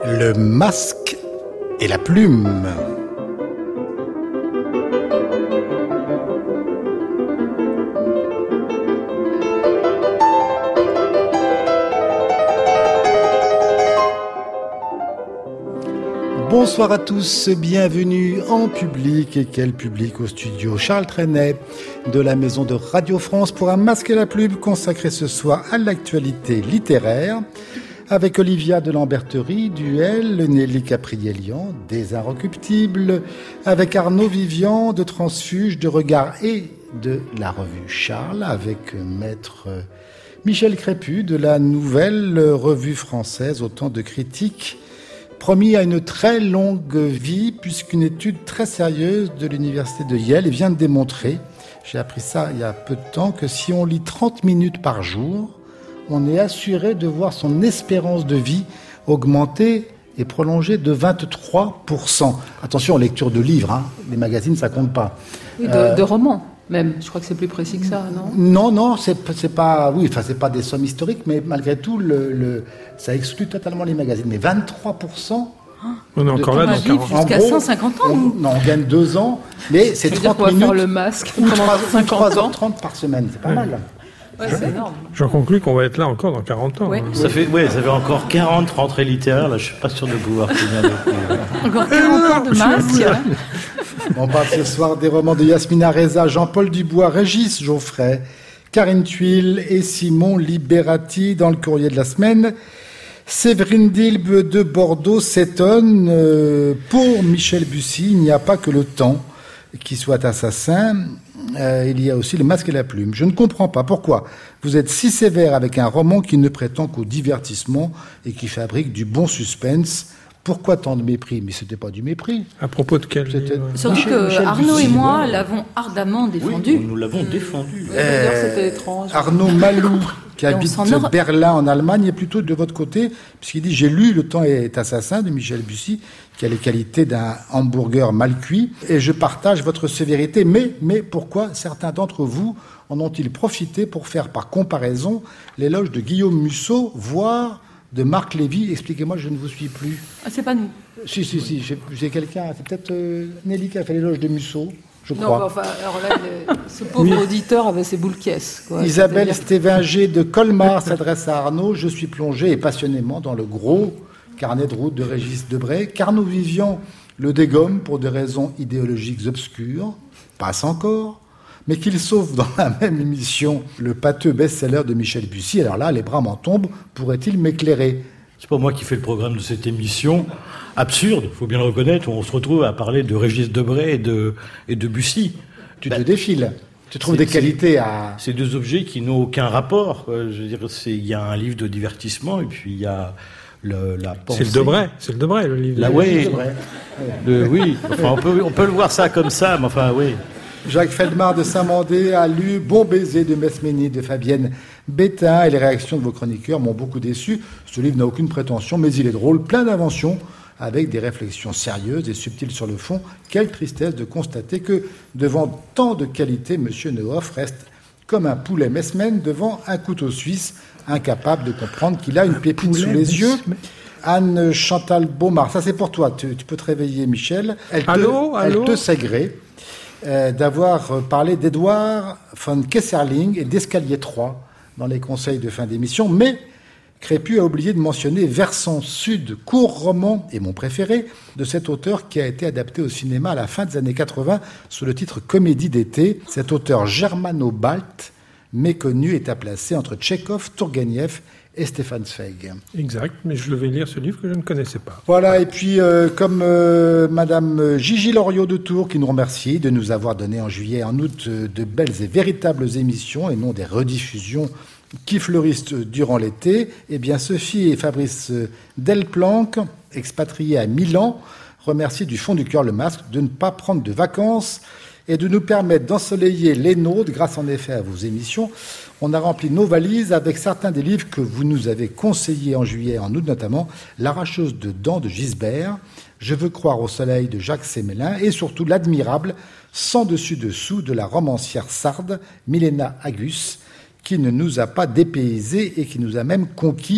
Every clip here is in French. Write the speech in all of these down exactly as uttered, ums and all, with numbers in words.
Le masque et la plume. Bonsoir à tous, bienvenue en public, et quel public au studio Charles Trenet de la maison de Radio France pour un masque et la plume consacré ce soir à l'actualité littéraire avec Olivia de Lamberterie, Duel, Nelly Caprielian, des Inrecuptibles, avec Arnaud Vivian de Transfuge, de Regard et de la revue Charles, avec maître Michel Crépu de la nouvelle revue française, autant de critiques promis à une très longue vie, puisqu'une étude très sérieuse de l'université de Yale vient de démontrer, j'ai appris ça il y a peu de temps, que si on lit trente minutes par jour, on est assuré de voir son espérance de vie augmenter et prolonger de vingt-trois pour cent. Attention, lecture de livres, hein. Les magazines, ça compte pas. Oui, de, euh, de romans. Même, je crois que c'est plus précis que ça, non ? Non, non, c'est, c'est pas, oui, enfin, c'est pas des sommes historiques, mais malgré tout, le, le, ça exclut totalement les magazines. Mais vingt-trois pour cent. On est encore là dans quarante ans. Jusqu'à cent cinquante ans. On, non, on gagne deux ans, mais c'est trente minutes. Faire le masque ou trois heures trente par semaine, c'est pas ouais. mal. Ouais, c'est énorme. J'en conclus qu'on va être là encore dans quarante ans. Ouais. Hein. Ça fait, ouais, ça fait encore quarante rentrées littéraires. Là, je suis pas sûr de pouvoir finir. Encore quarante ans de masque. On parle ce soir des romans de Yasmina Reza, Jean-Paul Dubois, Régis Geoffrey, Karine Thuil et Simon Liberati dans le courrier de la semaine. Séverine Dilbe de Bordeaux s'étonne. Euh, pour Michel Bussy, il n'y a pas que le temps qui soit assassin. Euh, il y a aussi le masque et la plume. Je ne comprends pas pourquoi vous êtes si sévère avec un roman qui ne prétend qu'au divertissement et qui fabrique du bon suspense. Pourquoi tant de mépris ? Mais ce n'était pas du mépris. À propos de quel livre ? Surtout Michel, que Michel Arnaud Bussy, et moi l'avons ardemment défendu. Oui, nous l'avons défendu. Oui, d'ailleurs, c'était étrange. Arnaud Malou, qui habite or... Berlin en Allemagne, est plutôt de votre côté, puisqu'il dit « J'ai lu Le temps est assassin » de Michel Bussy, qui a les qualités d'un hamburger mal cuit, et je partage votre sévérité. Mais, mais pourquoi certains d'entre vous en ont-ils profité pour faire par comparaison l'éloge de Guillaume Musso, voire de Marc Lévy? Expliquez-moi, je ne vous suis plus. Ah, c'est pas nous. Si, si, si, j'ai, j'ai quelqu'un, c'est peut-être euh, Nelly qui a fait l'éloge de Musso, je non, crois. Non, enfin, alors là, le, ce pauvre oui. auditeur avait ses boules caisses. Quoi. Isabelle C'est-à-dire... Stévinger de Colmar s'adresse à Arnaud. Je suis plongé et passionnément dans le gros carnet de route de Régis Debray, qu'Arnaud Vivian le dégomme pour des raisons idéologiques obscures, passe encore, mais qu'il sauve dans la même émission le pâteux best-seller de Michel Bussy. Alors là, les bras m'en tombent, pourrait-il m'éclairer ? C'est pas moi qui fais le programme de cette émission absurde, il faut bien le reconnaître, où on se retrouve à parler de Régis Debray et de, et de Bussy. Tu bah, te défiles. Tu trouves des qualités à... C'est deux objets qui n'ont aucun rapport. Je veux dire, il y a un livre de divertissement et puis il y a le, la pensée. C'est le Debray, c'est le Debray, le livre. Là, ouais, le, oui, enfin, on peut, on peut le voir ça comme ça, mais enfin, oui. Jacques Feldmar de Saint-Mandé a lu Bon baiser de Mesménie de Fabienne Bétain, et les réactions de vos chroniqueurs m'ont beaucoup déçu. Ce livre n'a aucune prétention, mais il est drôle, plein d'inventions, avec des réflexions sérieuses et subtiles sur le fond. Quelle tristesse de constater que, devant tant de qualités, M. Neuhoff reste comme un poulet Messmen devant un couteau suisse, incapable de comprendre qu'il a une pépite sous les yeux. Anne Chantal Beaumard, ça c'est pour toi, tu, tu peux te réveiller, Michel. Elle te, allô, allô elle te sait gré euh, d'avoir parlé d'Edouard von Kesserling et d'Escalier trois dans les conseils de fin d'émission, mais Crépu a oublié de mentionner Versant Sud, court roman, et mon préféré, de cet auteur qui a été adapté au cinéma à la fin des années quatre-vingts sous le titre Comédie d'été. Cet auteur germano-balte, méconnu, est à placer entre Tchekhov, Tourguenieff et Stefan Zweig. Exact, mais je vais lire ce livre que je ne connaissais pas. Voilà, et puis euh, comme euh, Madame Gigi Loriot de Tours, qui nous remercie de nous avoir donné en juillet et en août euh, de belles et véritables émissions, et non des rediffusions qui fleurissent durant l'été, eh bien Sophie et Fabrice Delplanque, expatriés à Milan, remercient du fond du cœur le masque de ne pas prendre de vacances et de nous permettre d'ensoleiller les nôtres grâce en effet à vos émissions. On a rempli nos valises avec certains des livres que vous nous avez conseillés en juillet et en août, notamment L'arracheuse de dents de Gisbert, Je veux croire au soleil de Jacques Sémélin et surtout l'admirable Sans dessus-dessous de la romancière sarde Milena Agus, qui ne nous a pas dépaysés et qui nous a même conquis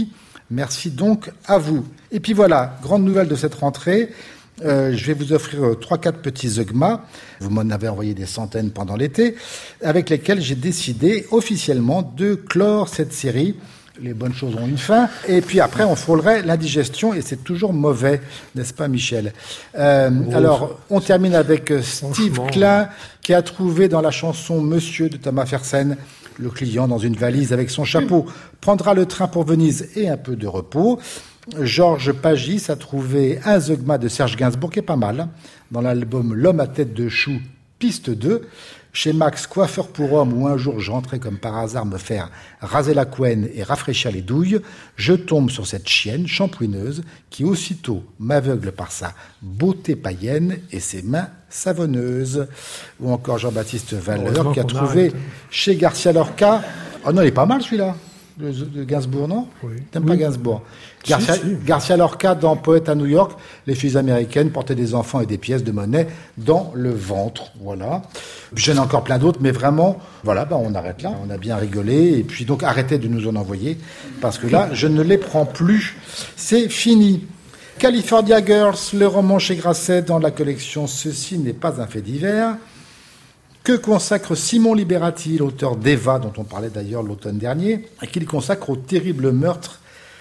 Merci donc à vous. Et puis voilà, grande nouvelle de cette rentrée. Euh, je vais vous offrir euh, trois, quatre petits zeugmas. Vous m'en avez envoyé des centaines pendant l'été, avec lesquels j'ai décidé officiellement de clore cette série. Les bonnes choses ont une fin. Et puis après, on frôlerait l'indigestion, et c'est toujours mauvais, n'est-ce pas, Michel? euh, oh, Alors, on termine avec euh, Steve Klein, qui a trouvé dans la chanson Monsieur de Thomas Fersen, le client dans une valise avec son chapeau prendra le train pour Venise et un peu de repos. Georges Pagis a trouvé un zeugma de Serge Gainsbourg qui est pas mal, dans l'album L'homme à tête de chou, piste deux. Chez Max, coiffeur pour homme, où un jour j'entrais comme par hasard me faire raser la couenne et rafraîchir les douilles, je tombe sur cette chienne champouineuse qui aussitôt m'aveugle par sa beauté païenne et ses mains savonneuses. Ou encore Jean-Baptiste Valeur qui a trouvé arrête. Chez Garcia Lorca... Oh non, il est pas mal celui-là, de, de Gainsbourg, non? Oui. T'aimes oui. pas Gainsbourg? Garcia, si, si. Garcia Lorca, dans Poète à New York, les filles américaines portaient des enfants et des pièces de monnaie dans le ventre. Voilà. J'en ai encore plein d'autres, mais vraiment, voilà, bah on arrête là. On a bien rigolé. Et puis donc, arrêtez de nous en envoyer, parce que là, je ne les prends plus. C'est fini. California Girls, le roman chez Grasset dans la collection Ceci n'est pas un fait divers. Que consacre Simon Liberati, l'auteur d'Eva, dont on parlait d'ailleurs l'automne dernier, et qu'il consacre au terrible meurtre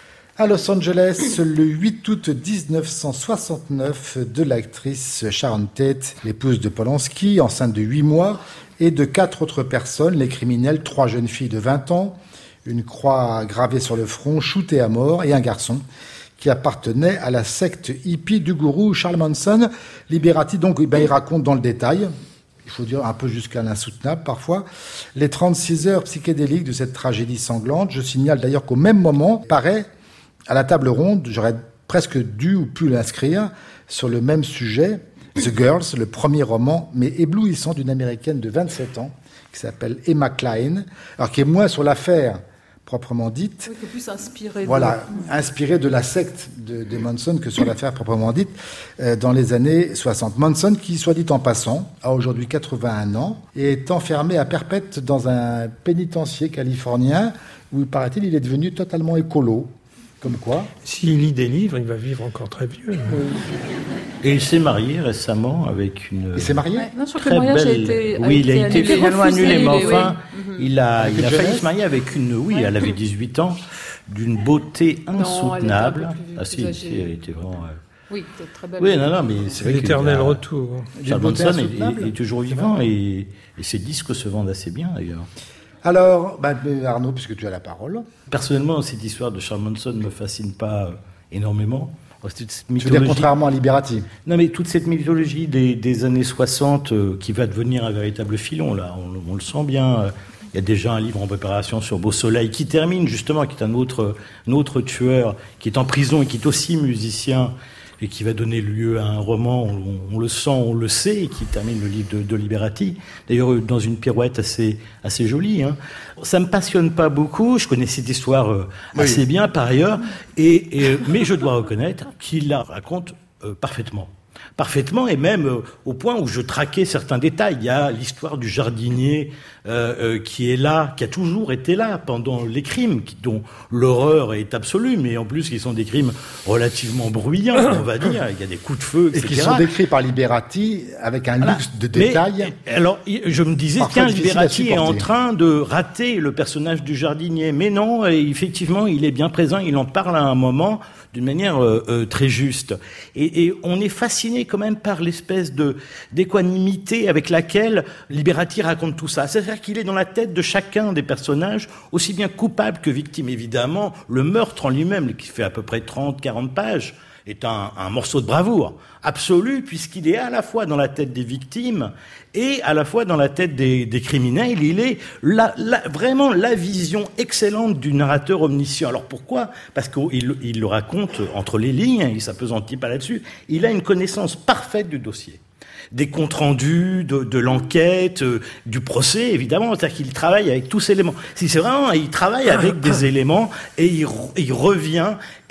à Los Angeles, le huit août dix-neuf cent soixante-neuf, de l'actrice Sharon Tate, l'épouse de Polanski, enceinte de huit mois, et de quatre autres personnes, les criminels, trois jeunes filles de vingt ans, une croix gravée sur le front, shootée à mort, et un garçon qui appartenait à la secte hippie du gourou Charles Manson. Liberati, donc, ben, il raconte dans le détail, il faut dire un peu jusqu'à l'insoutenable parfois, les trente-six heures psychédéliques de cette tragédie sanglante. Je signale d'ailleurs qu'au même moment, paraît, à la table ronde, j'aurais presque dû ou pu l'inscrire sur le même sujet, The Girls, le premier roman, mais éblouissant d'une Américaine de vingt-sept ans, qui s'appelle Emma Klein, alors qui est moins sur l'affaire proprement dite. Oui, plus inspiré. Voilà, de... inspiré de la secte de, de Manson que sur l'affaire proprement dite, euh, dans les années soixante. Manson, qui, soit dit en passant, a aujourd'hui quatre-vingt-un ans, et est enfermé à perpète dans un pénitencier californien, où, il paraît-il, il est devenu totalement écolo. Comme quoi? S'il lit des livres, il va vivre encore très vieux. Et il s'est marié récemment avec une. Il s'est marié? Ouais, non, je crois très que le mariage belle... a été. Oui, il a été finalement annulé, mais enfin, oui. il a, il a failli se marier avec une. Oui, ouais. Elle avait dix-huit ans, d'une beauté insoutenable. Non, ah si, si, elle était vraiment. Euh... Oui, très belle. Oui, non, non, mais c'est, c'est l'éternel a... retour. Charles Manson est, est toujours vivant et, et ses disques se vendent assez bien d'ailleurs. Alors, bah, Arnaud, puisque tu as la parole. Personnellement, cette histoire de Charles Manson ne me fascine pas euh, énormément. Cette mythologie... Tu veux dire contrairement à Liberati? Non, mais toute cette mythologie des, des années soixante euh, qui va devenir un véritable filon, là, on, on le sent bien. Il y a déjà un livre en préparation sur Beau Soleil qui termine justement, qui est un autre, un autre tueur, qui est en prison et qui est aussi musicien, et qui va donner lieu à un roman, on, on le sent, on le sait, et qui termine le livre de, de Liberati. D'ailleurs, dans une pirouette assez, assez jolie. Hein. Ça me passionne pas beaucoup, je connais cette histoire euh, assez oui. bien par ailleurs, et, et, mais je dois reconnaître qu'il la raconte euh, parfaitement. Parfaitement, et même euh, au point où je traquais certains détails. Il y a l'histoire du jardinier euh, euh, qui est là, qui a toujours été là pendant les crimes, qui, dont l'horreur est absolue, mais en plus qui sont des crimes relativement bruyants, on va dire. Il y a des coups de feu, et cetera. Et qui sont décrits par Liberati avec un luxe voilà. de détails. Mais, alors, je me disais, tiens, Liberati est en train de rater le personnage du jardinier. Mais non, effectivement, il est bien présent, il en parle à un moment d'une manière euh, euh, très juste. Et, et on est fasciné quand même par l'espèce de d'équanimité avec laquelle Liberati raconte tout ça. C'est-à-dire qu'il est dans la tête de chacun des personnages, aussi bien coupable que victime. Évidemment, le meurtre en lui-même, qui fait à peu près trente à quarante pages, est un, un morceau de bravoure absolu, puisqu'il est à la fois dans la tête des victimes et à la fois dans la tête des, des criminels. Il est la, la, vraiment la vision excellente du narrateur omniscient. Alors pourquoi? Parce qu'il il le raconte entre les lignes, il s'appesantit pas là-dessus. Il a une connaissance parfaite du dossier, des comptes rendus, de, de l'enquête, euh, du procès, évidemment. C'est-à-dire qu'il travaille avec tous ces éléments. Si c'est vraiment, il travaille avec des éléments et il, il revient et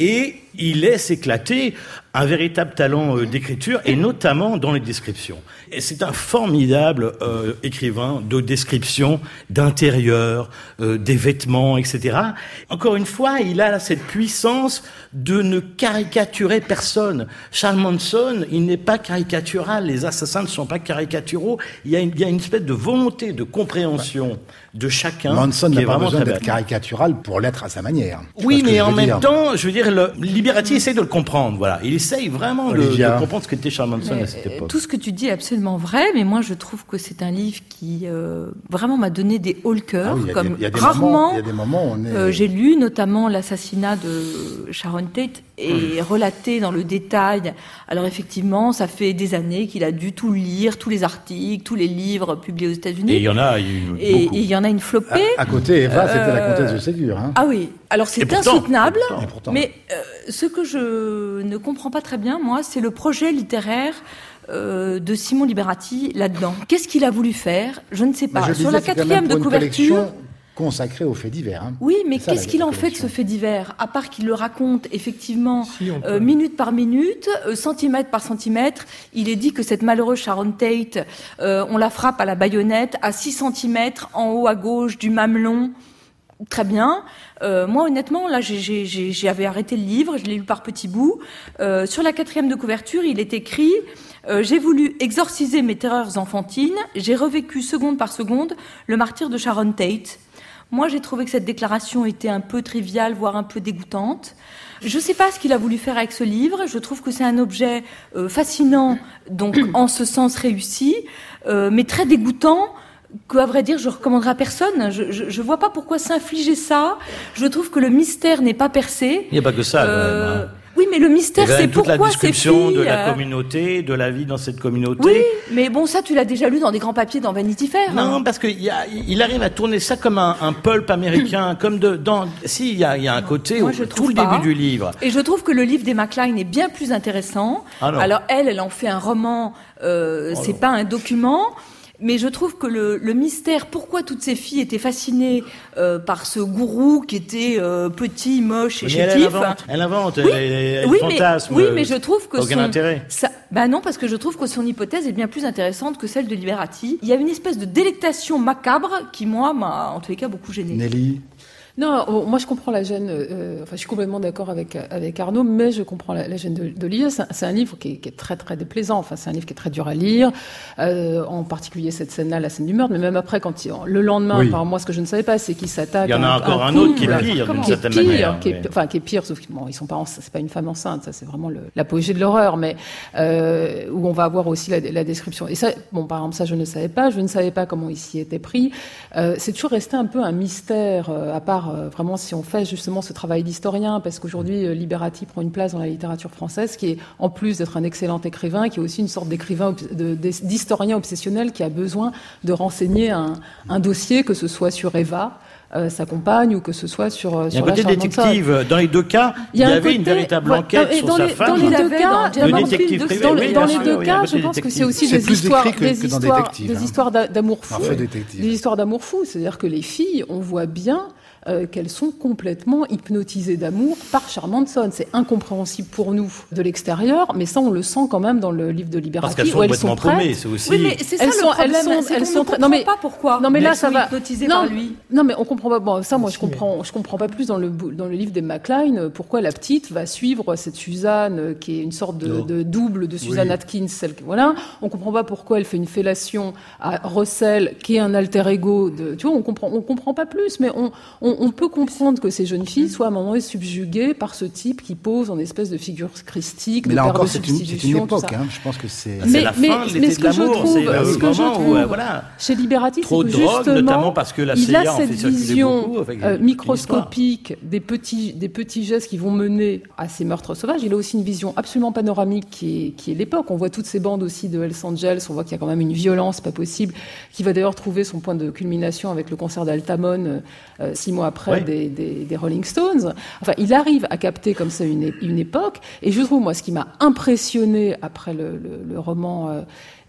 il laisse éclater un véritable talent euh, d'écriture, et notamment dans les descriptions. Et c'est un formidable euh, écrivain de description d'intérieur, euh, des vêtements, et cetera. Encore une fois, il a cette puissance de ne caricaturer personne. Charles Manson, il n'est pas caricatural, les assassins ne sont pas caricaturaux, il y a une, il y a une espèce de volonté de compréhension de chacun. Manson qui n'a est pas vraiment besoin très d'être belle. caricatural pour l'être à sa manière. Tu Oui, vois ce que mais je en veux même dire. temps, je veux dire, le Liberty essaye de le comprendre, voilà. Il essaye vraiment de, Olivia. de comprendre ce qu'était Charles Manson Mais, à cette euh, époque. tout ce que tu dis est absolument vrai, mais moi je trouve que c'est un livre qui euh, vraiment m'a donné des hauts le cœur, Ah oui, il y a comme des- il y a des rarement. moments- il y a des moments où on est- euh, j'ai lu notamment l'assassinat de Sharon Tate et relaté dans le détail. Alors effectivement, ça fait des années qu'il a dû tout lire, tous les articles, tous les livres publiés aux États-Unis. Et il y en a, il y a eu Et beaucoup. et il y en a une À, flopée. à côté, Eva, c'était la Euh, comtesse de Ségur. Hein. Ah oui, alors c'est Et pourtant, insoutenable, et pourtant. Et pourtant. mais euh, ce que je ne comprends pas très bien, moi, c'est le projet littéraire euh, de Simon Liberati là-dedans. Qu'est-ce qu'il a voulu faire? Je ne sais Bah, pas. je Sur disais, la c'est quand quatrième même de pour une couverture... collection consacrée aux faits divers. Hein. Oui, mais C'est ça, qu'est-ce la- qu'il la en fait de collection. ce fait divers? À part qu'il le raconte effectivement Si, on peut. euh, minute par minute, euh, centimètre par centimètre. Il est dit que cette malheureuse Sharon Tate, euh, on la frappe à la baïonnette à six centimètres en haut à gauche du mamelon. Très bien. Euh, moi, honnêtement, là, j'ai, j'ai, j'ai, j'avais arrêté le livre, je l'ai lu par petits bouts. Euh, sur la quatrième de couverture, il est écrit euh, « J'ai voulu exorciser mes terreurs enfantines, j'ai revécu seconde par seconde le martyre de Sharon Tate ». Moi, j'ai trouvé que cette déclaration était un peu triviale, voire un peu dégoûtante. Je ne sais pas ce qu'il a voulu faire avec ce livre. Je trouve que c'est un objet euh, fascinant, donc en ce sens réussi, euh, mais très dégoûtant, qu'à vrai dire, je recommanderais à personne. Je, je, je vois pas pourquoi s'infliger ça. Je trouve que le mystère n'est pas percé. Il n'y a pas que ça, quand Euh, même. Hein. Oui, mais le Il y mystère, a quand c'est même toute la pourquoi ces description filles... de la euh, communauté, de la vie dans cette communauté. Oui, mais bon, ça, tu l'as déjà lu dans des grands papiers dans Vanity Fair. Non, hein. parce qu'il y a, il arrive à tourner ça comme un, un pulp américain, comme de, dans, si, il y a, il y a un côté, Moi, où, je tout trouve le pas. début du livre. Et je trouve que le livre des McLean est bien plus intéressant. Ah non. Alors elle, elle en fait un roman, euh, c'est pas un document. Mais je trouve que le, le mystère, pourquoi toutes ces filles étaient fascinées euh, par ce gourou qui était euh, petit, moche et Mais elle, elle chétif. invente, elle invente, Oui, elle, elle oui, fantasme. mais, oui, mais je trouve que aucun son, intérêt. ça, bah non, parce que je trouve que son hypothèse est bien plus intéressante que celle de Liberati. Il y a une espèce de délectation macabre qui, moi, m'a en tous les cas beaucoup gênée. Nelly. Non, oh, moi je comprends la gêne. Euh, enfin, je suis complètement d'accord avec avec Arnaud, mais je comprends la, la gêne de- d'Olivier. C'est, un- c'est un livre qui est, qui est très très déplaisant. Enfin, c'est un livre qui est très dur à lire. Euh, en particulier cette scène-là, la scène du meurtre. Mais même après, quand il, le lendemain, Oui. par moi, ce que je ne savais pas, c'est qu'il s'attaque. Il y en a à encore un couple, autre qui est pire, d'une qui est certaine pire, manière, qui est- mais- enfin qui est pire, sauf que bon, ils sont pas, en- c'est pas une femme enceinte. Ça, c'est vraiment le, l'apogée de l'horreur. Mais euh, où on va avoir aussi la, la description. Et ça, bon, par exemple, ça, je ne savais pas. Je ne savais pas comment il s'y était pris. Euh, c'est toujours resté un peu un mystère, euh, à part euh, vraiment si on fait justement ce travail d'historien, parce qu'aujourd'hui, euh, Liberati prend une place dans la littérature française, qui est, en plus d'être un excellent écrivain, qui est aussi une sorte d'écrivain, obs- de- d'historien obsessionnel qui a besoin de renseigner un, un dossier, que ce soit sur Eva, euh, sa compagne, ou que ce soit sur, euh, Il y a sur un côté la Charmante Sœur. détective. Dans les deux cas, il y, un avait côté- une véritable ouais, enquête et sur dans sa les, femme. Dans les Il deux avait cas, dans dans, James détective Bond, privé, dans oui, les, bien dans les sûr, deux il y a un cas, côté je pense que détective. c'est aussi C'est des plus histoires, décrit que- des que dans histoires, Détective, des hein. histoires d'a- d'amour fou, Un feu détective. des histoires d'amour fou. C'est-à-dire que les filles, on voit bien euh, qu'elles sont complètement hypnotisées d'amour par Charles Manson. C'est incompréhensible pour nous de l'extérieur, mais ça, on le sent quand même dans le livre de Liberati, Parce qu'elles sont où elles complètement sont prêtes. paumées, c'est aussi. Oui, mais c'est ça Elles le sont- elles problème. sont- c'est elles qu'on sont ne très- comprend non, mais- pas pourquoi. Non, mais elles là, sont ça va. hypnotisées Non, par lui. non, mais on comprend pas. Bon, ça, moi, je Si, mais- comprends. Je comprends pas plus dans le bou- dans le livre des McLean euh, pourquoi la petite va suivre cette Suzanne euh, qui est une sorte de, Non. de double de Suzanne Oui. Atkins. Celle que- voilà. On comprend pas pourquoi elle fait une fellation à Russell, qui est un alter ego de. Tu vois, on comprend. On comprend pas plus, mais on on, on peut comprendre que ces jeunes filles soient à un moment donné subjuguées par ce type qui pose en espèce de figure christique, Mais de là père encore, de c'est une, c'est une substitution, tout époque. ça. Hein. Je pense que c'est. C'est Mais- la mais- fin de mais l'été ce de que je l'amour. trouve- C'est le ce que je moment où, trouve- euh, voilà. Chez Liberati, Trop c'est de que drogue, justement, notamment parce que la il C I A a en fait cette circuler vision beaucoup avec euh, une microscopique des petits, des petits gestes qui vont mener à ces meurtres sauvages. Il a aussi une vision absolument panoramique qui est, qui est l'époque. On voit toutes ces bandes aussi de Hells Angels, on voit qu'il y a quand même une violence pas possible, qui va d'ailleurs trouver son point de culmination avec le concert d'Altamont euh, six mois après Ouais. des, des, des Rolling Stones. Enfin, il arrive à capter comme ça une, é- une époque. Et je trouve, moi, ce qui m'a impressionné après le, le, le roman... euh,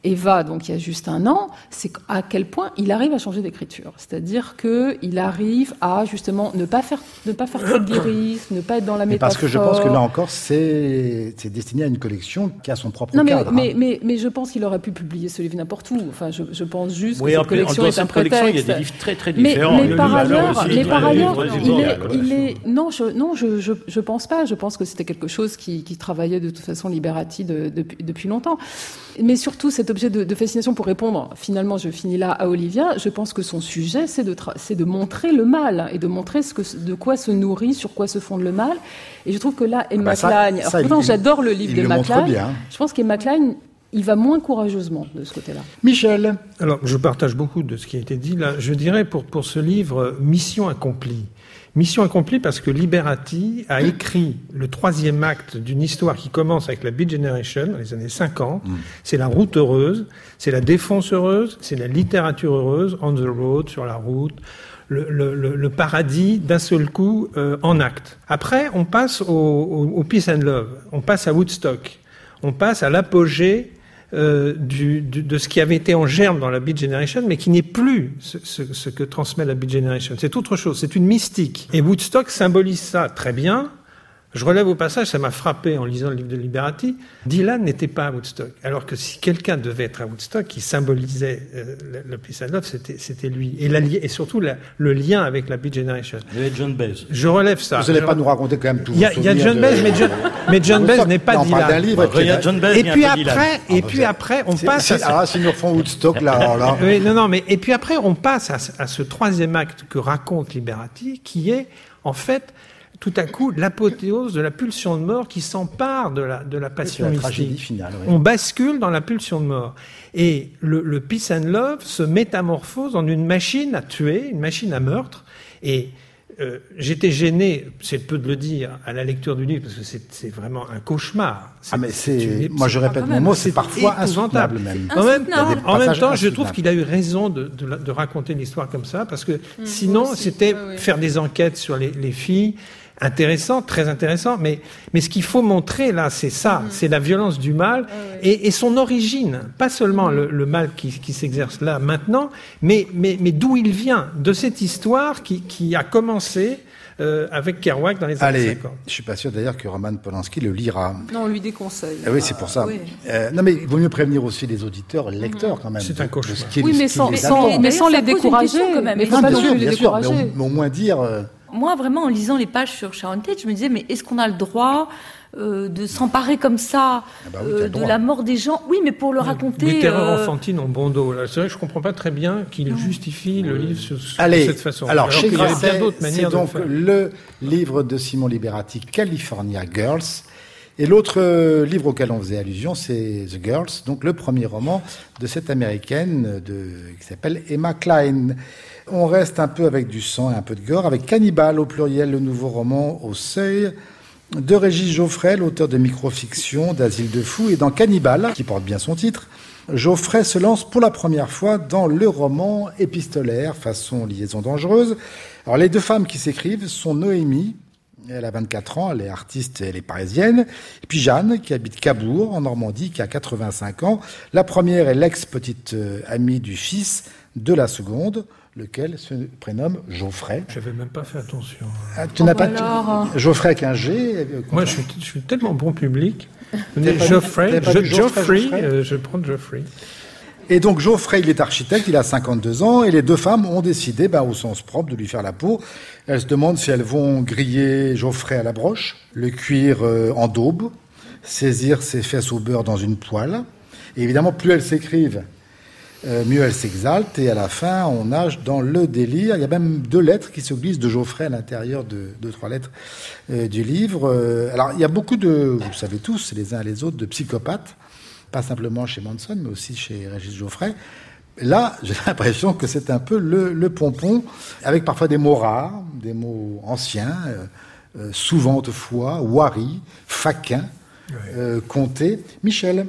Eva, donc il y a juste un an, c'est à quel point il arrive à changer d'écriture. C'est-à-dire qu'il arrive à justement ne pas faire, ne pas faire trop de lyrisme, ne pas être dans la mais métaphore. Parce que je pense que là encore, c'est, c'est destiné à une collection qui a son propre non, mais, cadre. Mais, hein. mais, mais je pense qu'il aurait pu publier ce livre n'importe où. Enfin, je, je pense juste oui, que cette collection dans est un cette collection, prétexte. il y a des livres très très différents. Mais, mais le par livre ailleurs, aussi, mais par ailleurs, livre, il est, il il est, non, je, non, je, je, je pense pas. Je pense que c'était quelque chose qui, qui travaillait de toute façon Liberati de, de, depuis longtemps. Mais surtout, cet objet de, de fascination, pour répondre, finalement, je finis là à Olivia, je pense que son sujet, c'est de, tra- c'est de montrer le mal et de montrer ce que, de quoi se nourrit, sur quoi se fonde le mal. Et je trouve que là, Emma bah ça, Klein, ça, alors, pourtant, il, j'adore le livre il d'Emma le Klein. Bien. Je pense qu'Emma Klein, il va moins courageusement de ce côté-là. Michel. Alors, je partage beaucoup de ce qui a été dit là. Je dirais pour, pour ce livre, mission accomplie. Mission accomplie parce que Liberati a écrit le troisième acte d'une histoire qui commence avec la Beat Generation dans les années cinquante. Mm. C'est la route heureuse, c'est la défense heureuse, c'est la littérature heureuse, on the road, sur la route, le, le, le, le paradis d'un seul coup euh, en acte. Après, on passe au, au, au Peace and Love, on passe à Woodstock, on passe à l'apogée Euh, du, du, de ce qui avait été en germe dans la Beat Generation, mais qui n'est plus ce, ce, ce que transmet la Beat Generation. C'est autre chose, c'est une mystique. Et Woodstock symbolise ça très bien. Je relève au passage, ça m'a frappé en lisant le livre de Liberati, Dylan n'était pas à Woodstock. Alors que si quelqu'un devait être à Woodstock, qui symbolisait euh, le, le Peace and Love, c'était, c'était lui. Et, la, et surtout la, le lien avec la Beat Generation. Il y avait John Baez. Je relève ça. Vous n'allez Je... pas nous raconter quand même tout. Il y a, il y a John de... Baez, mais John, mais John Baez n'est pas non, Dylan. D'un livre, il y a John Baez, et puis après, Dylan. et ah, puis après, on c'est, passe. C'est, à ah, si nous refont Woodstock là, alors là. Oui, non, non, mais et puis après, on passe à, à ce troisième acte que raconte Liberati, qui est en fait tout à coup l'apothéose de la pulsion de mort qui s'empare de la de la passion la mystique. Finale, oui. On bascule dans la pulsion de mort. Et le, le Peace and Love se métamorphose en une machine à tuer, une machine à meurtre. Et euh, j'étais gêné, c'est peu de le dire, à la lecture du livre, parce que c'est, c'est vraiment un cauchemar. C'est, ah mais c'est, c'est moi je répète mon mot, c'est, c'est parfois insoutenable même. En même temps, en même temps je trouve insoutenable. qu'il a eu raison de, de, de raconter l'histoire comme ça, parce que mmh, sinon aussi, c'était ouais, ouais. faire des enquêtes sur les, les filles. Intéressant, très intéressant, mais, mais ce qu'il faut montrer là, c'est ça, mmh. c'est la violence du mal ah, oui. et, et son origine, pas seulement mmh. le, le mal qui, qui s'exerce là maintenant, mais, mais, mais d'où il vient, de cette histoire qui, qui a commencé euh, avec Kerouac dans les années Allez, cinquante. Je suis pas sûr d'ailleurs que Roman Polanski le lira. Non, on lui déconseille. Ah oui, c'est pour ça. Oui. Euh, non, mais il vaut mieux prévenir aussi les auditeurs, les lecteurs quand même. C'est un cauchemar. Oui, mais sans, sans, mais sans les décourager quand même. Mais il faut pas bien non sûr, plus les bien sûr, décourager. mais au, au moins dire. Euh... Moi, vraiment, en lisant les pages sur Sharon Tate, je me disais, mais est-ce qu'on a le droit euh, de s'emparer comme ça ah bah oui, euh, de la mort des gens? Oui, mais pour le raconter... Les terreurs euh... enfantines ont bon dos. Là. C'est vrai que je ne comprends pas très bien qu'il non. justifie le livre sur, sur Allez, cette façon. Alors, alors chez qu'il y avait bien d'autres c'est manières donc de faire. Le livre de Simon Liberati, California Girls. Et l'autre euh, livre auquel on faisait allusion, c'est The Girls, donc le premier roman de cette américaine de, qui s'appelle Emma Klein. On reste un peu avec du sang et un peu de gore, avec Cannibal au pluriel, le nouveau roman au seuil de Régis Geoffrey, l'auteur de micro-fiction, d'Asile de fous. Et dans Cannibal, qui porte bien son titre, Geoffrey se lance pour la première fois dans le roman épistolaire, façon liaison dangereuse. Alors les deux femmes qui s'écrivent sont Noémie, elle a vingt-quatre ans, elle est artiste, elle est parisienne. Et puis Jeanne, qui habite Cabourg, en Normandie, qui a quatre-vingt-cinq ans. La première est l'ex-petite amie du fils de la seconde, lequel se prénomme Geoffrey. Je n'avais même pas fait attention. Ah, tu n'as oh pas alors... t- Geoffrey avec un G. Euh, Moi, je suis, je suis tellement bon public. Geoffrey, pas je, Geoffrey, Geoffrey, Geoffrey euh, je prends Geoffrey. Et donc Geoffrey, il est architecte, il a cinquante-deux ans, et les deux femmes ont décidé, bah, au sens propre, de lui faire la peau. Elles se demandent si elles vont griller Geoffrey à la broche, le cuire euh, en daube, saisir ses fesses au beurre dans une poêle. Et évidemment, plus elles s'écrivent, euh, mieux elles s'exaltent, et à la fin, on nage dans le délire. Il y a même deux lettres qui se glissent de Geoffrey à l'intérieur de deux, trois lettres euh, du livre. Euh, alors, il y a beaucoup de, vous le savez tous, les uns et les autres, de psychopathes, pas simplement chez Manson, mais aussi chez Régis Geoffrey. Là, j'ai l'impression que c'est un peu le, le pompon, avec parfois des mots rares, des mots anciens, euh, euh, souvent autrefois, wari, faquin, oui. euh, comté. Michel.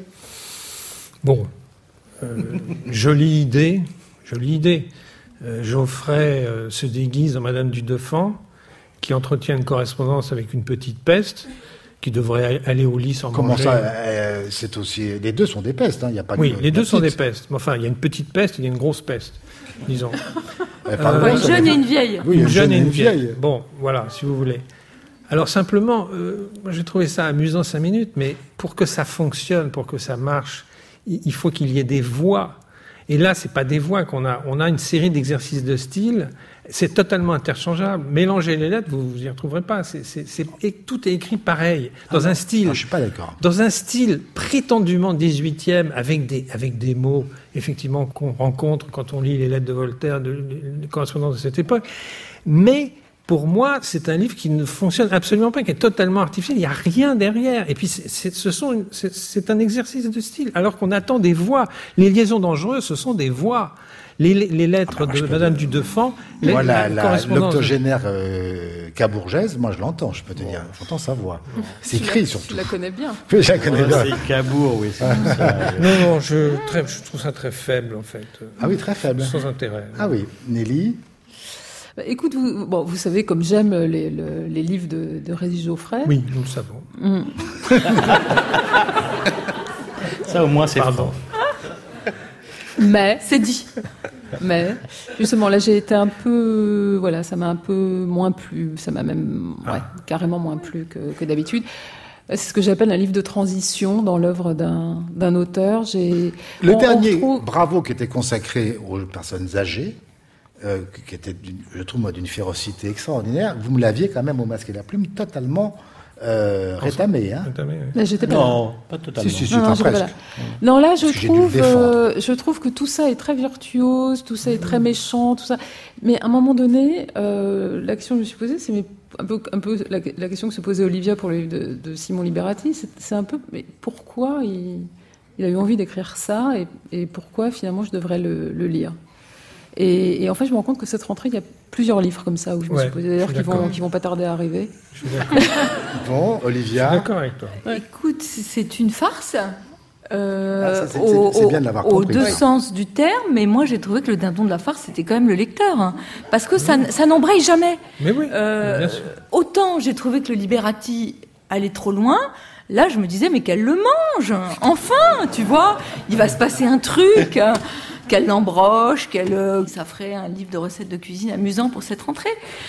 Bon, euh, jolie idée, jolie idée. Euh, Geoffrey euh, se déguise en Madame du Deffand, qui entretient une correspondance avec une petite peste. qui devrait aller au lit sans Comment manger. ça euh, c'est aussi, les deux sont des pestes, hein. Il y a pas Oui, de, les deux de sont des petite. pestes. Mais enfin, il y a une petite peste, il y a une grosse peste, disons. Euh, pardon, Ouais, une ça jeune dépend. et une vieille. Oui, une jeune et une vieille. Bon, voilà, si vous voulez. Alors simplement, euh, moi j'ai trouvé ça amusant cinq minutes, mais pour que ça fonctionne, pour que ça marche, il, il faut qu'il y ait des voix. Et là, c'est pas des voix qu'on a. On a une série d'exercices de style. C'est totalement interchangeable. Mélangez les lettres, vous vous y retrouverez pas. C'est, c'est, c'est, et tout est écrit pareil, dans ah, un style. Non, je suis pas d'accord. Dans un style prétendument dix-huitième, avec des, avec des mots, effectivement, qu'on rencontre quand on lit les lettres de Voltaire, de, de, de correspondances de cette époque. Mais, pour moi, c'est un livre qui ne fonctionne absolument pas, qui est totalement artificiel. Il n'y a rien derrière. Et puis, c'est, c'est, ce sont une, c'est, c'est un exercice de style. Alors qu'on attend des voix. Les liaisons dangereuses, ce sont des voix. Les, les lettres Ah bah, de Madame du Deffand, les, Moi, la, la la, correspondance. l'octogénaire euh, cabourgeaise, moi je l'entends, je peux te dire. J'entends sa voix. C'est Tu écrit la- surtout. Tu la connais bien. Oui, je la connais Ouais, bien. c'est Cabourg, oui, c'est comme ça. Non, non, je, très, je trouve ça très faible, en fait. Ah oui, très faible. Sans intérêt. Ah oui, Nelly. Bah, écoute, vous, bon, vous savez, comme j'aime les, le- les livres de, de Régis Geoffrey. Oui, nous le savons. Mm. Ça, au moins, c'est Pardon. franc. Mais, C'est dit. mais, justement, là, j'ai été un peu, voilà, ça m'a un peu moins plu, ça m'a même, ouais, carrément moins plu que, que d'habitude. C'est ce que j'appelle un livre de transition dans l'œuvre d'un, d'un auteur. J'ai, Le on- on dernier, retrouve- Bravo, qui était consacré aux personnes âgées, euh, qui était, d'une- je trouve, moi, d'une férocité extraordinaire, vous me l'aviez quand même au Masque et la Plume totalement euh, rétamé. Hein. Notamment, oui. Là, j'étais pas là. Non, pas totalement. Si, si, si, Non, non, enfin, j'étais pas presque. là. Non, là, je Parce que j'ai dû le trouve, défendre. euh, je trouve que tout ça est très virtuose, tout ça est très méchant, tout ça. Mais à un moment donné, euh, la question que je me suis posée, c'est mais un peu, un peu la, la question que se posait Olivia pour le livre de, de Simon Liberati, c'est, c'est un peu, mais pourquoi il, il a eu envie d'écrire ça et, et pourquoi finalement je devrais le, le lire. Et, et en fait, je me rends compte que cette rentrée, il y a plusieurs livres comme ça où je me Ouais, suis posé, je d'ailleurs, suis qui vont, d'accord. qui vont pas tarder à arriver. Je suis d'accord. Bon, Je suis Olivia. d'accord avec toi. Écoute, c'est une farce. Euh, Ah, ça, c'est- au- c'est- c'est au- bien de l'avoir aux compris, deux ça. sens du terme, mais moi j'ai trouvé que le dindon de la farce c'était quand même le lecteur, hein, parce que ça, n- ça n'embraye jamais. Mais oui, Euh, bien sûr. Autant j'ai trouvé que le Liberati allait trop loin, là je me disais mais qu'elle le mange, enfin, tu vois, il va se passer un truc, hein, qu'elle l'embroche, qu'elle, euh, ça ferait un livre de recettes de cuisine amusant pour cette rentrée.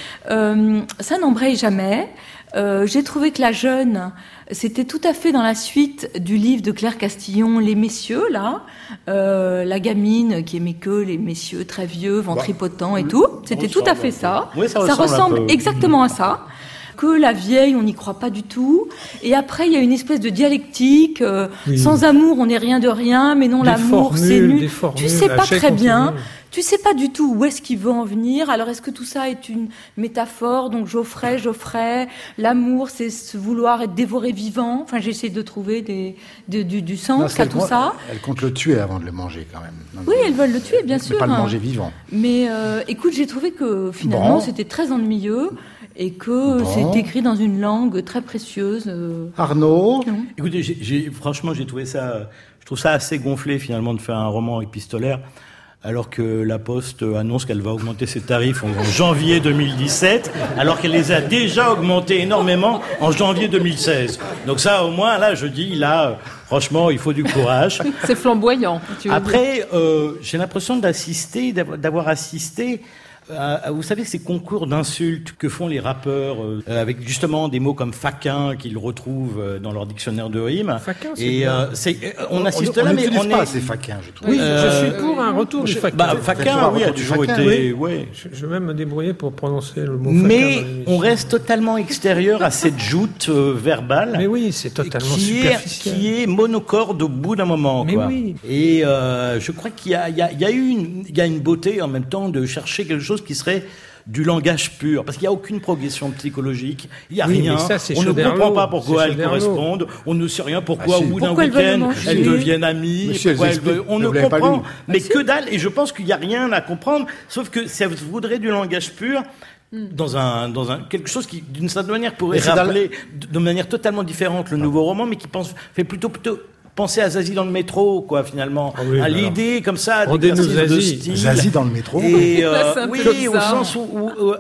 Euh, ça n'embraye jamais. Euh, j'ai trouvé que la jeune, c'était tout à fait dans la suite du livre de Claire Castillon, Les Messieurs, là. Euh, la gamine qui aimait que les messieurs très vieux, ventripotents et tout. C'était tout à fait ça. Oui, ça ça ressemble un ressemble peu. exactement à ça. Que la vieille, on n'y croit pas du tout. Et après, il y a une espèce de dialectique. euh, Oui. Sans amour, on n'est rien de rien. Mais non, Des l'amour, c'est formules, nul. des formules, Tu sais à pas chaque très bien. continu. Tu sais pas du tout où est-ce qu'il veut en venir. Alors, est-ce que tout ça est une métaphore? Donc, Geoffrey, Geoffrey, l'amour, c'est se vouloir être dévoré vivant. Enfin, j'essaie de trouver des, de- du, du Non, sens parce à qu'elle tout compte- ça. Elle compte le tuer avant de le manger, quand même. Non, Oui, mais- elles veulent le tuer, bien mais sûr. pas le hein. manger vivant. Mais euh, écoute, j'ai trouvé que finalement, Bon. c'était très ennuyeux et que Bon. c'est écrit dans une langue très précieuse. euh. Arnaud. Non. Écoutez, j'ai, j'ai- franchement, j'ai trouvé ça, je trouve ça assez gonflé finalement de faire un roman épistolaire, alors que la Poste annonce qu'elle va augmenter ses tarifs en, en janvier deux mille dix-sept, alors qu'elle les a déjà augmentés énormément en janvier deux mille seize. Donc ça, au moins, là, je dis, là, franchement, il faut du courage. C'est flamboyant. Tu veux dire. Après, euh, j'ai l'impression d'assister, d'avoir, d'avoir assisté à, à, vous savez, ces concours d'insultes que font les rappeurs, euh, avec justement des mots comme faquin qu'ils retrouvent euh, dans leur dictionnaire de rimes. Faquin, c'est Et bien. euh, c'est, on assiste on là, mais n'utilise on pas est. assez faquin, je trouve. Oui, Euh, je suis pour un retour du faquin. Bah, Toujours faquin, un oui, a retour du toujours faquin, été. Ouais. je, je vais même me débrouiller pour prononcer le mot faquin. dans Mais l'émission. on reste totalement extérieur à cette joute euh, verbale. Mais oui, c'est totalement qui est, superficiel. qui est monocorde au bout d'un moment. Mais quoi. oui. Et euh, je crois qu'il y a, il y, a, il y, a eu une, il y a une beauté en même temps de chercher quelque chose qui serait du langage pur, parce qu'il n'y a aucune progression psychologique, il n'y a Oui, rien, mais ça, c'est on ne Choderlos. comprend pas pourquoi C'est elles Choderlos. correspondent, on ne sait rien pourquoi Ah, si. au bout d'un Pourquoi elles veulent le week-end manger elles deviennent amies, Mais si, elles pourquoi elles expliquent. veulent- on Mais ne vous l'avez pas comprend, lu. mais que dalle, et je pense qu'il n'y a rien à comprendre, sauf que ça voudrait du langage pur, dans un, dans un, quelque chose qui, d'une certaine manière, pourrait Mais c'est dans rappeler de, de manière totalement différente le nouveau roman, mais qui pense, fait plutôt, plutôt penser à Zazie dans le métro, quoi, finalement. Ah oui, à bah l'idée, comme ça, Rendez-nous d'exercice de Zazie. style. Zazie dans le métro. Et, euh, Là, c'est un peu oui, au bizarre. sens où, où, où-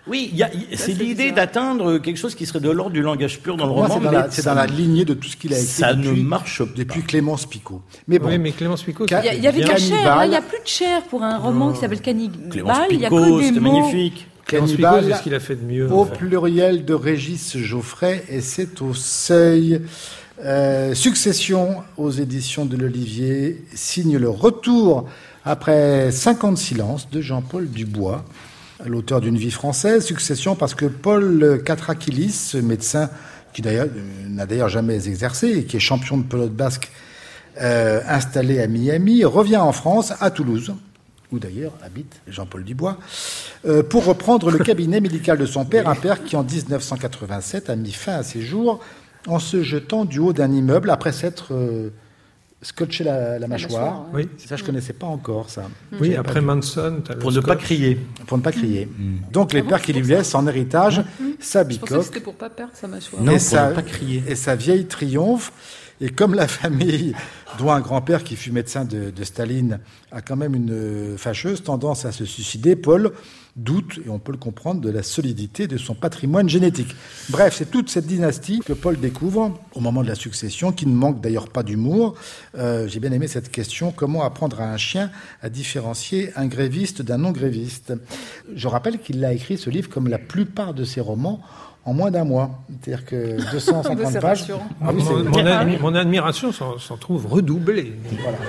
Oui, y a, y, c'est l'idée d'atteindre quelque chose qui serait de l'ordre du langage pur dans le roman. C'est dans, la, c'est dans la lignée de tout ce qu'il a écrit ça depuis, ne marche pas. depuis Clémence Picot. Mais bon, oui, mais Clémence Picot, il y, a, il y avait de la chair, là, il n'y a plus de chair pour un roman oh. qui s'appelle Cannibale. Clémence il y a Picot, que des c'était mots. magnifique. Cannibale, c'est ce qu'il a fait de mieux. Au en fait. pluriel de Régis Geoffrey, et c'est au seuil. Euh, Succession aux éditions de l'Olivier signe le retour après cinq ans de silence de Jean-Paul Dubois, l'auteur d'une vie française. Succession parce que Paul Katrakilis, médecin qui d'ailleurs n'a d'ailleurs jamais exercé et qui est champion de pelote basque euh, installé à Miami, revient en France, à Toulouse, où d'ailleurs habite Jean-Paul Dubois, euh, pour reprendre le cabinet médical de son père, un père qui en dix-neuf cent quatre-vingt-sept a mis fin à ses jours en se jetant du haut d'un immeuble après s'être euh, scotché la, la mâchoire. mâchoire ouais. Oui. Ça, je connaissais pas encore, ça. Oui, après Manson, t'as Pour le ne pas scotch. crier. Pour ne pas crier. Mmh. Donc, les Ah bon, pères qui lui laissent en héritage sa Je pensais que bicoque c'était pour pas perdre sa mâchoire. Non, et, pour sa, ne pas crier. et sa vieille triomphe. Et comme la famille, dont un grand-père qui fut médecin de, de Staline, a quand même une fâcheuse tendance à se suicider, Paul doute, et on peut le comprendre, de la solidité de son patrimoine génétique. Bref, c'est toute cette dynastie que Paul découvre au moment de la succession, qui ne manque d'ailleurs pas d'humour. Euh, j'ai bien aimé cette question, comment apprendre à un chien à différencier un gréviste d'un non-gréviste ? Je rappelle qu'il a écrit ce livre, comme la plupart de ses romans, en moins d'un mois. C'est-à-dire que deux cent cinquante C'est pages. rassurant. Ah oui, mon, c'est- mon admi- mon admiration s'en, s'en trouve redoublée. Voilà.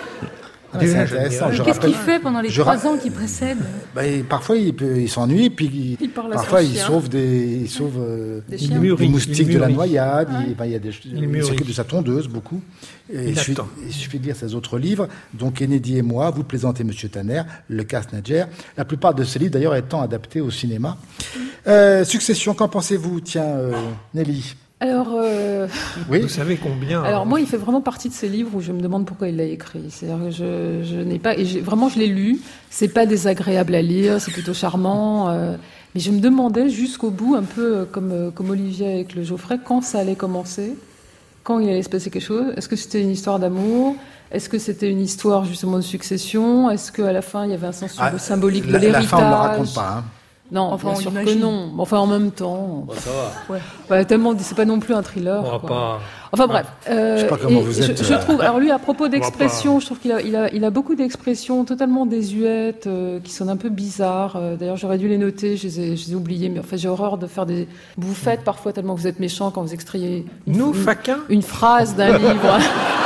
Ah, Déjà, c'est intéressant. je Je Qu'est-ce rappelle- qu'il fait pendant les je trois ra- ans qui précèdent Bah, et parfois, il, peut, il s'ennuie, puis il- Il parle à parfois, son il chien. sauve des, il sauve, euh, Des des chiens. mûrit, moustiques il de la mûrit. noyade. Il, enfin, il y a des, il, Il mûrit. s'occupe de sa tondeuse beaucoup. Et Il il, suffit, attend. il suffit de lire ses autres livres. Donc, Kennedy et moi, vous plaisantez Monsieur Tanner, Le Casse-Nadjer. La plupart de ces livres, d'ailleurs, étant adaptés au cinéma. Euh, Succession, qu'en pensez-vous, tiens, euh, Nelly? Alors, euh, Oui. Vous savez combien alors moi, il fait vraiment partie de ces livres où je me demande pourquoi il l'a écrit. C'est-à-dire que je, je n'ai pas, et j'ai, vraiment, je l'ai lu. C'est pas désagréable à lire, c'est plutôt charmant. Euh, mais je me demandais jusqu'au bout, un peu euh, comme euh, comme Olivier avec le Geoffrey, quand ça allait commencer, quand il allait se passer quelque chose. Est-ce que c'était une histoire d'amour? Est-ce que c'était une histoire justement de succession? Est-ce qu'à la fin, il y avait un sens Ah, symbolique de la, l'héritage? la fin, on ne le raconte pas. Hein. Non, Enfin, bien on sûr que l'imagine. non. Enfin, en même temps. Bon, ça va. Ouais. Ouais, tellement, c'est pas non plus un thriller. On va quoi. pas. Enfin bref. Euh, Je sais pas comment et vous je, êtes, je euh, trouve. Alors lui, à propos d'expressions, pas- je trouve qu'il a, il a, il a beaucoup d'expressions totalement désuètes, euh, qui sonnent un peu bizarres. Euh, D'ailleurs, j'aurais dû les noter. Je les ai, je les ai oubliées. Mais enfin, j'ai horreur de faire des bouffettes parfois tellement vous êtes méchants quand vous extrayez une, Nous, une, faquins une phrase d'un livre.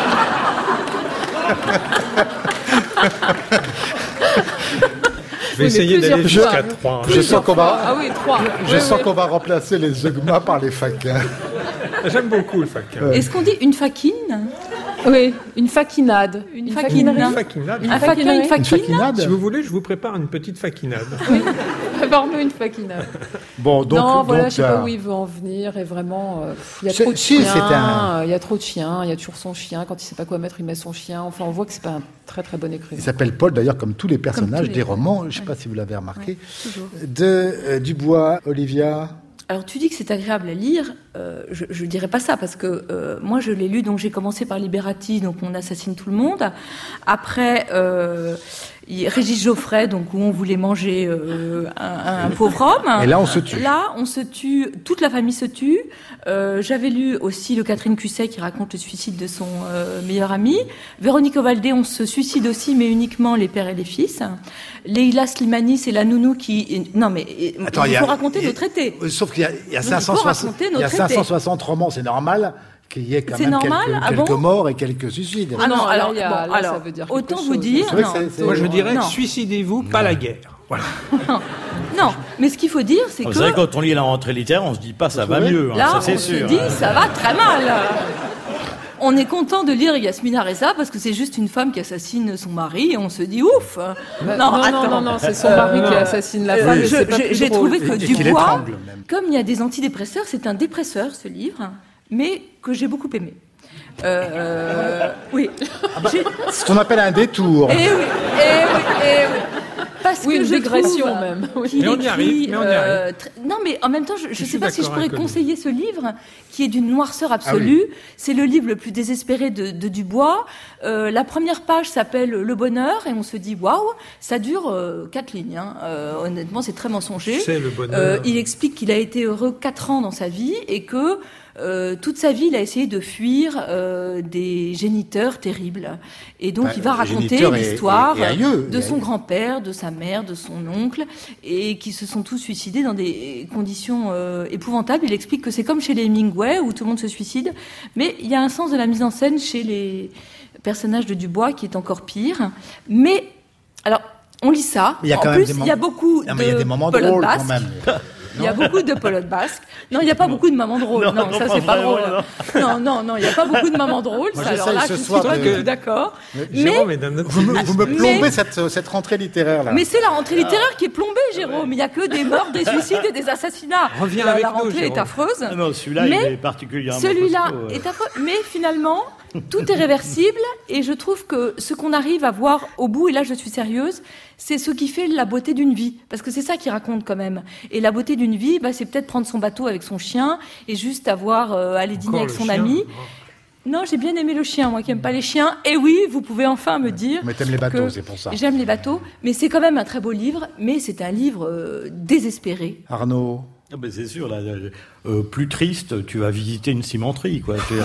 Je vais Oui, mais essayer d'aller plusieurs jusqu'à fois. trois. Je sens qu'on va, Ah oui, trois. je Oui, sens oui. qu'on va remplacer les zeugmas par les faquins. J'aime beaucoup le faquin. Est-ce qu'on dit une faquine? Oui, une faquinade. Une Une faquinerie. faquinade. Un faquin, une Une faquine? faquinade. Si vous voulez, je vous prépare une petite faquinade. Prépare-nous une faquinade. Bon, donc, non, voilà, donc, je sais pas euh, où il veut en venir. Et vraiment, euh, il y a C'est- trop de si, chiens. c'est un- euh, Il y a trop de chiens. Il y a toujours son chien. Quand il sait pas quoi mettre, il met son chien. Enfin, on voit que c'est pas un très très bon écrivain. Il s'appelle Paul, d'ailleurs, comme tous les personnages tous les- des romans. Je ne sais Ouais. pas si vous l'avez remarqué. Ouais, toujours. De euh, Dubois, Olivia. Alors tu dis que c'est agréable à lire, euh, je ne dirais pas ça parce que euh, moi je l'ai lu, donc j'ai commencé par Liberati, donc on assassine tout le monde. Après euh, il- Régis Geoffrey, donc où on voulait manger euh, un, un pauvre homme. Et là, on se tue. Là on se tue, toute la famille se tue. Euh, J'avais lu aussi le Catherine Cusset qui raconte le suicide de son euh, meilleur ami. Véronique Ovaldé, on se suicide aussi, mais uniquement les pères et les fils. Leila Slimani, c'est la nounou qui... Non mais Attends, il il y faut a- raconter il y a- nos traités. Sauf qu'il y a, il y a Donc, il cinq cent soixante faut raconter il nos y a traités. cinq cent soixante romans, c'est normal qu'il y ait quand C'est même normal quelques, Ah quelques bon morts et quelques suicides. Ah non, Non, là, alors, il y a- bon, là, ça alors veut dire autant quelque vous chose. dire... C'est vrai que non. c'est- c'est- Moi, je dirais, Non. suicidez-vous, pas la guerre. Voilà. Non, mais ce qu'il faut dire, c'est C'est que vrai que quand on lit la rentrée littéraire, on se dit pas ça va trouvez mieux, hein, là, ça c'est on sûr. se dit, ça va très mal. On est content de lire Yasmina Reza parce que c'est juste une femme qui assassine son mari et on se dit ouf. Bah, non, non, attends. non, non, c'est son mari qui assassine la femme. Euh, et je- c'est pas j'ai- plus j'ai drôle. trouvé que Et qu'il Dubois, étrangle, même. comme il y a des antidépresseurs, c'est un dépresseur ce livre, mais que j'ai beaucoup aimé. Euh, oui. J'ai- Ce qu'on appelle un détour. Eh oui, eh oui, eh oui. parce oui, que une je digression trouve même. Oui. Mais on y arrive, mais on y arrive. Tr- non, mais en même temps, je ne sais pas si je pourrais avec conseiller ce livre, qui est d'une noirceur absolue. Ah oui. C'est le livre le plus désespéré de, de Dubois. Euh, la première page s'appelle Le bonheur, et on se dit waouh, ça dure euh, quatre lignes. Hein. Euh, honnêtement, c'est très mensonger. C'est le bonheur. Euh, il explique qu'il a été heureux quatre ans dans sa vie et que Euh, toute sa vie, il a essayé de fuir euh, des géniteurs terribles. Et donc, Bah, il va les raconter géniteurs et- l'histoire et- et aïeux, de et son aïeux. grand-père, de sa mère, de son oncle, et qui se sont tous suicidés dans des conditions euh, épouvantables. Il explique que c'est comme chez les Hemingway, où tout le monde se suicide. Mais il y a un sens de la mise en scène chez les personnages de Dubois qui est encore pire. Mais, alors, on lit ça. Il y a en quand même plus, des il y a moments- beaucoup Non, de mais il y a des moments pelotes drôles basques. quand même. Il y a beaucoup de pelotes basques. Non, il n'y a pas beaucoup de mamans drôles. Non, Non, non, ça pas c'est pas vraiment, drôle. Non, non, non, il n'y a pas beaucoup de mamans drôles. Moi, Ça, alors j'essaye là, ce je suis soir pas de- du tout d'accord. Mais, Jérôme est d'un autre Vous me, vous me Mais- plombez cette, cette rentrée littéraire là. mais c'est la rentrée littéraire qui est plombée, Jérôme. Il n'y a que des morts, des suicides et des assassinats. Reviens la, avec la nous, rentrée est Jérôme. affreuse. Ah non, celui-là, Mais il est particulièrement Celui-là costaud, euh. est affreux. Mais finalement, tout est réversible. Et je trouve que ce qu'on arrive à voir au bout, et là je suis sérieuse, c'est ce qui fait la beauté d'une vie. Parce que c'est ça qu'il raconte quand même. Et la beauté d'une vie, bah, c'est peut-être prendre son bateau avec son chien et juste avoir euh, aller dîner Encore avec le son chien. ami. Non, j'ai bien aimé le chien, moi qui aime pas les chiens. Et oui, vous pouvez enfin me dire. Mais t'aimes les bateaux, que c'est pour ça. J'aime les bateaux, mais c'est quand même un très beau livre. Mais c'est un livre euh, désespéré. Arnaud. Ah ben c'est sûr, là, euh, plus triste, tu vas visiter une cimenterie, quoi. Tu, euh,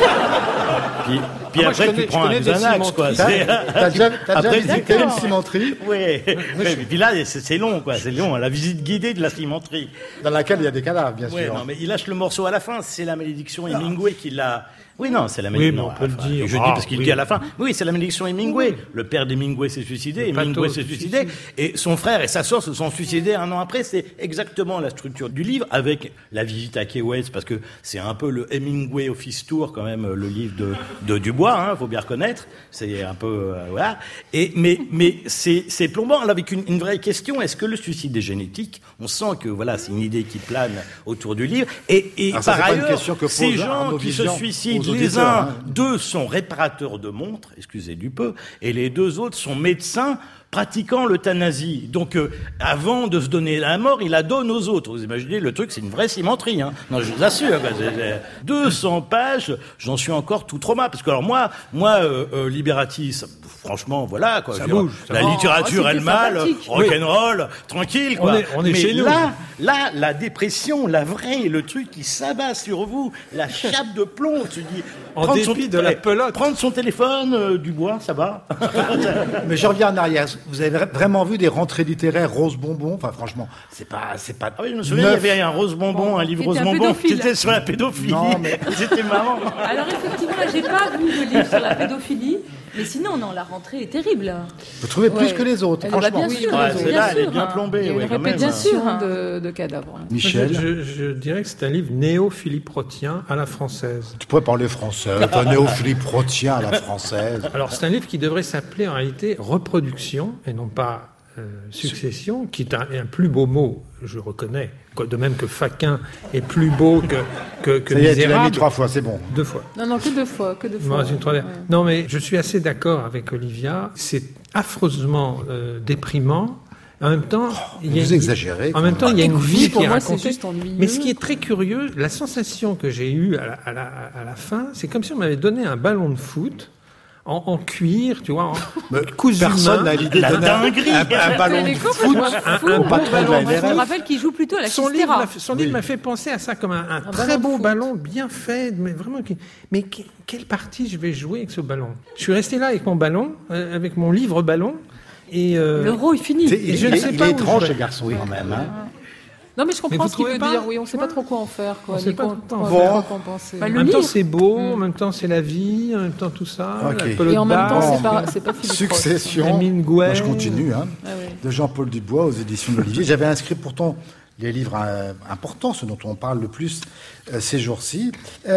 puis puis Ah, moi, après, je connais- tu prends je connais un des Xanax, quoi. T'as C'est- t'as déjà, t'as déjà Après, visité une d'accord. cimenterie Oui, et puis là, c'est c'est long, quoi. C'est long, la visite guidée de la cimenterie. dans laquelle il y a des cadavres, bien Ouais, sûr. non, mais il lâche le morceau à la fin. C'est la malédiction Hemingway qui l'a. Oui, non, c'est la Oui, malédiction. mais on peut le enfin, dire. Je Ah, dis parce qu'il oui. dit à la fin. Oui, c'est la malédiction Hemingway. Le père d'Hemingway s'est suicidé. Le Hemingway pathos s'est se suicidé. suicide. Et son frère et sa sœur se sont suicidés un an après. C'est exactement la structure du livre, avec la visite à Key West, parce que c'est un peu le Hemingway Office Tour, quand même, le livre de, de Dubois, hein, faut bien reconnaître. C'est un peu, euh, voilà. Et, mais, mais c'est, c'est plombant, là, avec une, une vraie question. Est-ce que le suicide est génétique? On sent que, voilà, c'est une idée qui plane autour du livre. Et, et Alors ça, par c'est pas une ailleurs, question que ces pose gens Arnaud qui se Vigian suicident, aux les auditeurs, uns, hein. deux sont réparateurs de montres, excusez du peu, et les deux autres sont médecins pratiquant l'euthanasie. Donc, euh, avant de se donner la mort, il la donne aux autres. Vous imaginez, le truc, c'est une vraie cimenterie. Hein. Non, je vous assure. Quoi, c'est, c'est deux cents pages, j'en suis encore tout trauma. Parce que, alors, moi, moi euh, euh, Libérati, ça, franchement, voilà. Quoi, Ça je veux dire, bouge, ça la bouge. littérature, Oh, elle c'était mal, sympathique. rock'n'roll, tranquille. Quoi. On est- on est Mais chez nous. là, là, la dépression, la vraie, le truc qui s'abat sur vous, la chape de plomb, tu dis... En prendre dépit de la eh, pelote. Prendre son téléphone, euh, Dubois, ça va. Mais je reviens en arrière. Vous avez vra- vraiment vu des rentrées littéraires rose bonbon? Enfin, franchement, c'est pas, c'est pas. Ah oui, je me souviens, neuf. il y avait un rose bonbon, Bon, un livre qui rose était un bonbon, qui pédophile. était sur la pédophilie. Non, mais- C'était marrant. Alors effectivement, là, j'ai pas vu le livre sur la pédophilie. Mais sinon, non, la rentrée est terrible. Vous trouvez plus Ouais. que les autres, Elle va franchement. bien Oui, sûr, ouais, bien celle-là, elle est sûr, bien hein. plombée. Il y a ouais, une quand même. répétition Bien sûr, de, de cadavres. Michel, Je, je dirais que c'est un livre néo-philippotien à la française. tu pourrais parler français. Un néophilippe rotien à la française. Alors, c'est un livre qui devrait s'appeler en réalité Reproduction et non pas euh, Succession, qui est un, un plus beau mot, je reconnais, quoi, de même que Faquin est plus beau que, que, que Ça y est, tu l'as mis Misérable. trois fois, c'est bon. Deux fois. Non, non, que deux fois, que deux fois. Moi, c'est une troisième. Ouais. Non, mais je suis assez d'accord avec Olivia. C'est affreusement euh, déprimant. En même temps, il y a Vous une- exagérez. En même temps, il y a une Écoute, vie pour qui est moi, c'est racontée. juste ennuyeux. Mais ce qui est très curieux, la sensation que j'ai eue à la, à la, à la fin, c'est comme si on m'avait donné un ballon de foot en, en cuir, tu vois, en Mais cousu personne main. n'a l'idée de La donner un- dinguerie. un, un ballon Elle est de foot. complètement un, fou. un au beau patron de ballon. la Je L R me F. rappelle qu'il joue plutôt à la Son livre, Chistera. m'a fait- son livre m'a fait penser à ça comme un, un Un très ballon de beau foot. ballon, bien fait, mais vraiment. qui- Mais que- quelle partie je vais jouer avec ce ballon? Je suis resté là avec mon ballon, euh, avec mon livre ballon, et euh, L'euro est fini. C'est- Et Il, je ne il- sais il pas est où étrange, je ce vais. garçon, quand même. Hein. Non, mais je Mais comprends vous ce qu'il trouvez veut pas dire. Oui, on ne sait Ouais. pas trop quoi en faire. Quoi, On ni sait pas quoi- trop quoi quoi faire, en quoi compenser. Bah, En le même temps, livre. c'est beau, Mm. en même temps, c'est la vie, en même temps, tout ça. Ok. la Et pelote Et en même temps, basse, c'est pas, c'est pas Philippe Roth. Succession. Hemingway. Moi, je continue. Hein. Ah ouais. De Jean-Paul Dubois aux éditions de l'Olivier. J'avais inscrit pourtant les livres euh, importants, ceux dont on parle le plus euh, ces jours-ci.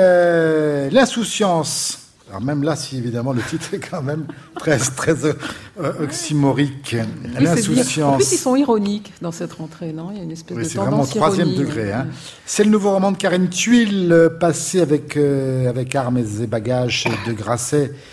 Euh, L'insouciance. Alors même là, si évidemment le titre est quand même très, très euh, oxymorique. Oui, c'est bien. En L'insouciance. plus, ils sont ironiques dans cette rentrée, non? Il y a une espèce Oui, de c'est vraiment au tendance troisième ironie, degré. ouais. Hein. C'est le nouveau roman de Karine Thuil, euh, passé avec, euh, avec armes et bagages chez De Grasset,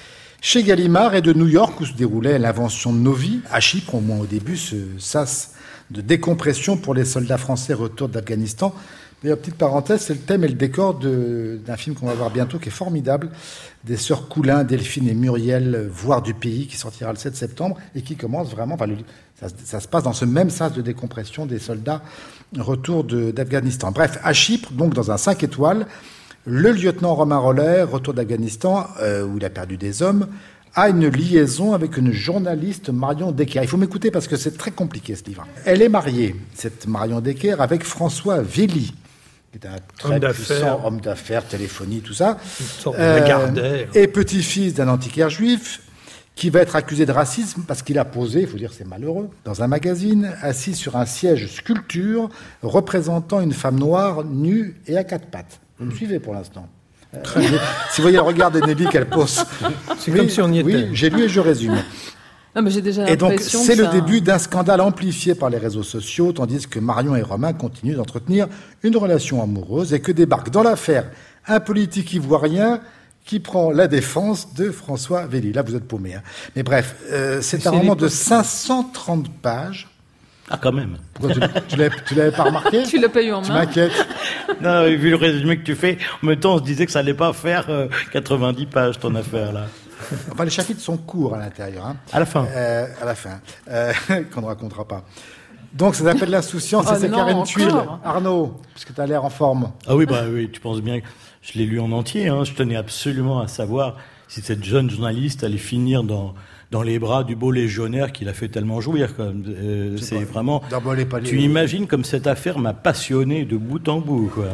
chez Gallimard et de New York où se déroulait l'invention de nos vies, à Chypre au moins au début, ce sas de décompression pour les soldats français retour d'Afghanistan. D'ailleurs, petite parenthèse, c'est le thème et le décor de, d'un film qu'on va voir bientôt qui est formidable, des sœurs Coulin, Delphine et Muriel, Voir du pays, qui sortira le sept septembre et qui commence vraiment, enfin, le, ça, ça se passe dans ce même sas de décompression des soldats retour de, d'Afghanistan. Bref, à Chypre, donc dans un cinq étoiles, le lieutenant Romain Roller, retour d'Afghanistan, euh, où il a perdu des hommes, a une liaison avec une journaliste, Marion Decker. Il faut m'écouter parce que c'est très compliqué ce livre. Elle est mariée, cette Marion Decker, avec François Velli, qui est un très homme puissant d'affaires. homme d'affaires, téléphonie, tout ça. Une sorte Euh, de Lagardère. et petit-fils d'un antiquaire juif, qui va être accusé de racisme parce qu'il a posé, il faut dire c'est malheureux, dans un magazine, assis sur un siège sculpture représentant une femme noire nue et à quatre pattes. Vous me suivez pour l'instant. Euh, si vous voyez le regard de Nelly qu'elle pose. C'est Oui, comme si on y était. Oui, j'ai lu et je résume. Non, mais j'ai déjà Et donc, l'impression c'est que le ça- début d'un scandale amplifié par les réseaux sociaux, tandis que Marion et Romain continuent d'entretenir une relation amoureuse et que débarque dans l'affaire un politique ivoirien qui prend la défense de François Velli. Là, vous êtes paumé. Hein. Mais bref, euh, c'est Mais un c'est roman les- de cinq cent trente pages. Ah, quand même. Pourquoi tu, tu l'avais, tu l'avais pas remarqué? Tu l'as pas eu en Tu main. m'inquiètes. Non, et vu le résumé que tu fais, en même temps, on se disait que ça allait pas faire euh, quatre-vingt-dix pages, ton affaire, là. Enfin, les chapitres sont courts à l'intérieur. Hein. À la fin. Euh, à la fin. Euh, qu'on ne racontera pas. Donc, ça s'appelle L'Insouciance Oh et c'est non, Karine encore. Tuile. Arnaud, puisque tu as l'air en forme. Ah oui, bah oui, tu penses bien que je l'ai lu en entier, hein. Je tenais absolument à savoir si cette jeune journaliste allait finir dans, dans les bras du beau légionnaire qui l'a fait tellement jouir, quoi. Euh, c'est pas- vraiment, D'abord, les paliers. tu imagines comme cette affaire m'a passionné de bout en bout, quoi.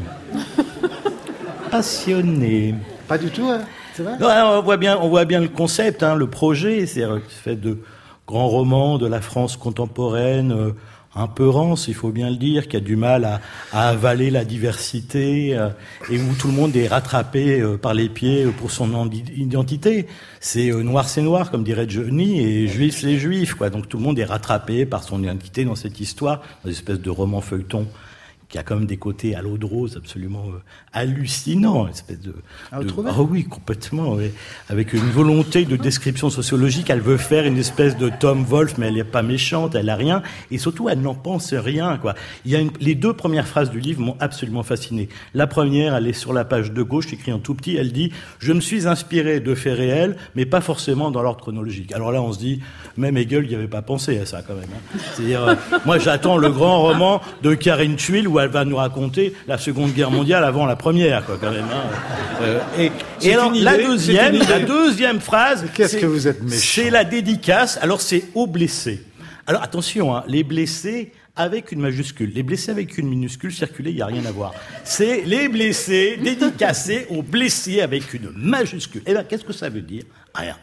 Passionné. Pas du tout, hein. C'est vrai? Non, on voit bien, on voit bien le concept, hein, le projet, c'est fait de grands romans de la France contemporaine, euh, un peu rance, il faut bien le dire, qui a du mal à, à avaler la diversité euh, et où tout le monde est rattrapé euh, par les pieds pour son andi- identité. C'est euh, noir c'est noir, comme dirait Johnny, et juif c'est juif, quoi. Donc tout le monde est rattrapé par son identité dans cette histoire, dans une espèce de roman feuilleton qui a quand même des côtés à l'eau de rose absolument euh, hallucinants, une espèce de, Ah, vous de- trouvez ah oui, complètement, oui. Avec une volonté de description sociologique, elle veut faire une espèce de Tom Wolfe, mais elle n'est pas méchante, elle a rien, et surtout elle n'en pense rien, quoi. Il y a une, les deux premières phrases du livre m'ont absolument fasciné. La première, elle est sur la page de gauche, écrit en tout petit, elle dit « Je me suis inspiré de faits réels, mais pas forcément dans l'ordre chronologique ». Alors là, on se dit, même Hegel n'y avait pas pensé à ça, quand même. Hein. C'est-à-dire, euh, moi j'attends le grand roman de Karine Tuile où elle va nous raconter la Seconde Guerre mondiale avant la première, quoi, quand même. Hein. Euh, et C'est et alors, une idée, la c'est deuxième, une idée. la deuxième phrase, Qu'est-ce c'est- que vous êtes méchant. c'est la dédicace. Alors, c'est aux blessés. Alors, attention, hein, les blessés avec une majuscule. Les blessés avec une minuscule, circuler, il n'y a rien à voir. C'est les blessés dédicacés aux blessés avec une majuscule. Eh bien, qu'est-ce que ça veut dire? Rien.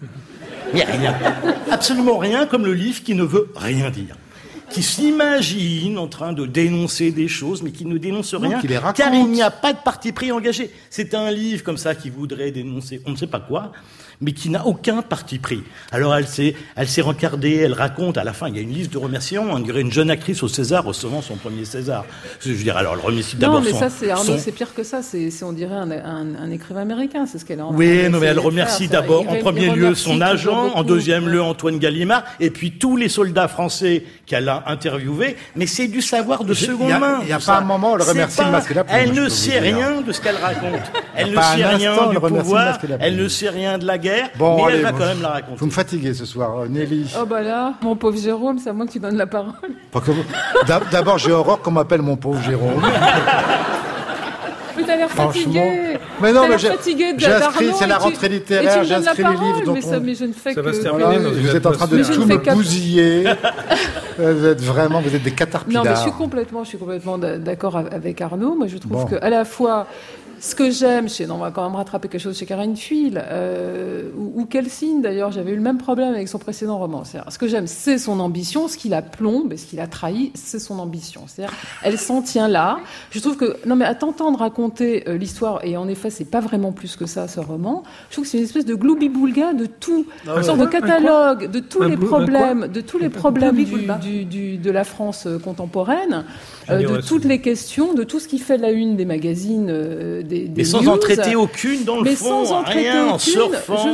Il n'y a rien. Absolument rien, comme le livre qui ne veut rien dire. Qui s'imagine en train de dénoncer des choses, mais qui ne dénonce rien, qui les raconte. car il n'y a pas de parti pris engagé. C'est un livre comme ça qui voudrait dénoncer on ne sait pas quoi, mais qui n'a aucun parti pris. Alors elle s'est, elle s'est rencardée, elle raconte, à la fin il y a une liste de remerciements, on dirait une jeune actrice au César recevant son premier César. Je veux dire, alors elle remercie Non, d'abord mais son... ça, c'est Arnaud, son- c'est pire que ça. C'est, c'est on dirait un, un, un écrivain américain. C'est ce qu'elle a. en train Oui, non, mais d'essayer elle de remercie faire. d'abord, Il en ré- premier il lieu, remercie son toujours agent, en beaucoup. deuxième Ouais. lieu, Antoine Gallimard, et puis tous les soldats français qu'elle a interviewés. Mais c'est du savoir de Il y a- seconde main. il y a tout pas ça. un moment où elle C'est remercie pas- le masque et la plume, Elle je ne peux vous sait dire. rien de ce qu'elle raconte. Elle ne pas sait un rien instant, du elle remercie le pouvoir. masque et la Elle plume. ne sait rien de la guerre. Bon, mais allez, elle va moi, quand je- même la Vous raconter. me fatiguez ce soir, euh, Nelly. Oh bah là, mon pauvre Jérôme, c'est à moi que tu donnes la parole. Pas que vous- D'ab- D'abord, j'ai horreur qu'on m'appelle mon pauvre Jérôme. Mais t'as l'air Franchement. fatigué. Mais non, T'as mais l'air j'ai- fatigué de- j'ai inscrit, d'Arnaud c'est la et tu- rentrée et tu littéraire, me j'ai donnes la inscrit les parole, livres dont mais, ça, on- mais je ne fais Ça que... va se terminer Voilà, dans une vous êtes en train de atmosphère. tout Je ne me fais qu'app- bousiller. Vous êtes vraiment, vous êtes des caterpillars. Non, mais je suis complètement, je suis complètement d'a- d'accord avec Arnaud. Moi, je trouve Bon. que à la fois, ce que j'aime, chez, non, on va quand même rattraper quelque chose chez Karine Tuile, euh, ou, ou Kelsine d'ailleurs, j'avais eu le même problème avec son précédent roman. C'est-à-dire, ce que j'aime, c'est son ambition, ce qui la plombe, et ce qui la trahit, c'est son ambition. C'est-à-dire, elle s'en tient là. Je trouve que, non, mais à t'entendre raconter euh, l'histoire, et en effet, c'est pas vraiment plus que ça, ce roman. Je trouve que c'est une espèce de gloubi-boulga de tout, une sorte de Un quoi catalogue de tous Un les blou- un problèmes, de tous les problèmes du, Gloubi-boulga. du, du- de la France euh, contemporaine, euh, de Généreuse. toutes les questions, de tout ce qui fait la une des magazines, euh, des, des Mais sans news. en traiter aucune dans le Mais fond, sans en traiter rien, en aucune, surfant je sur le trouve que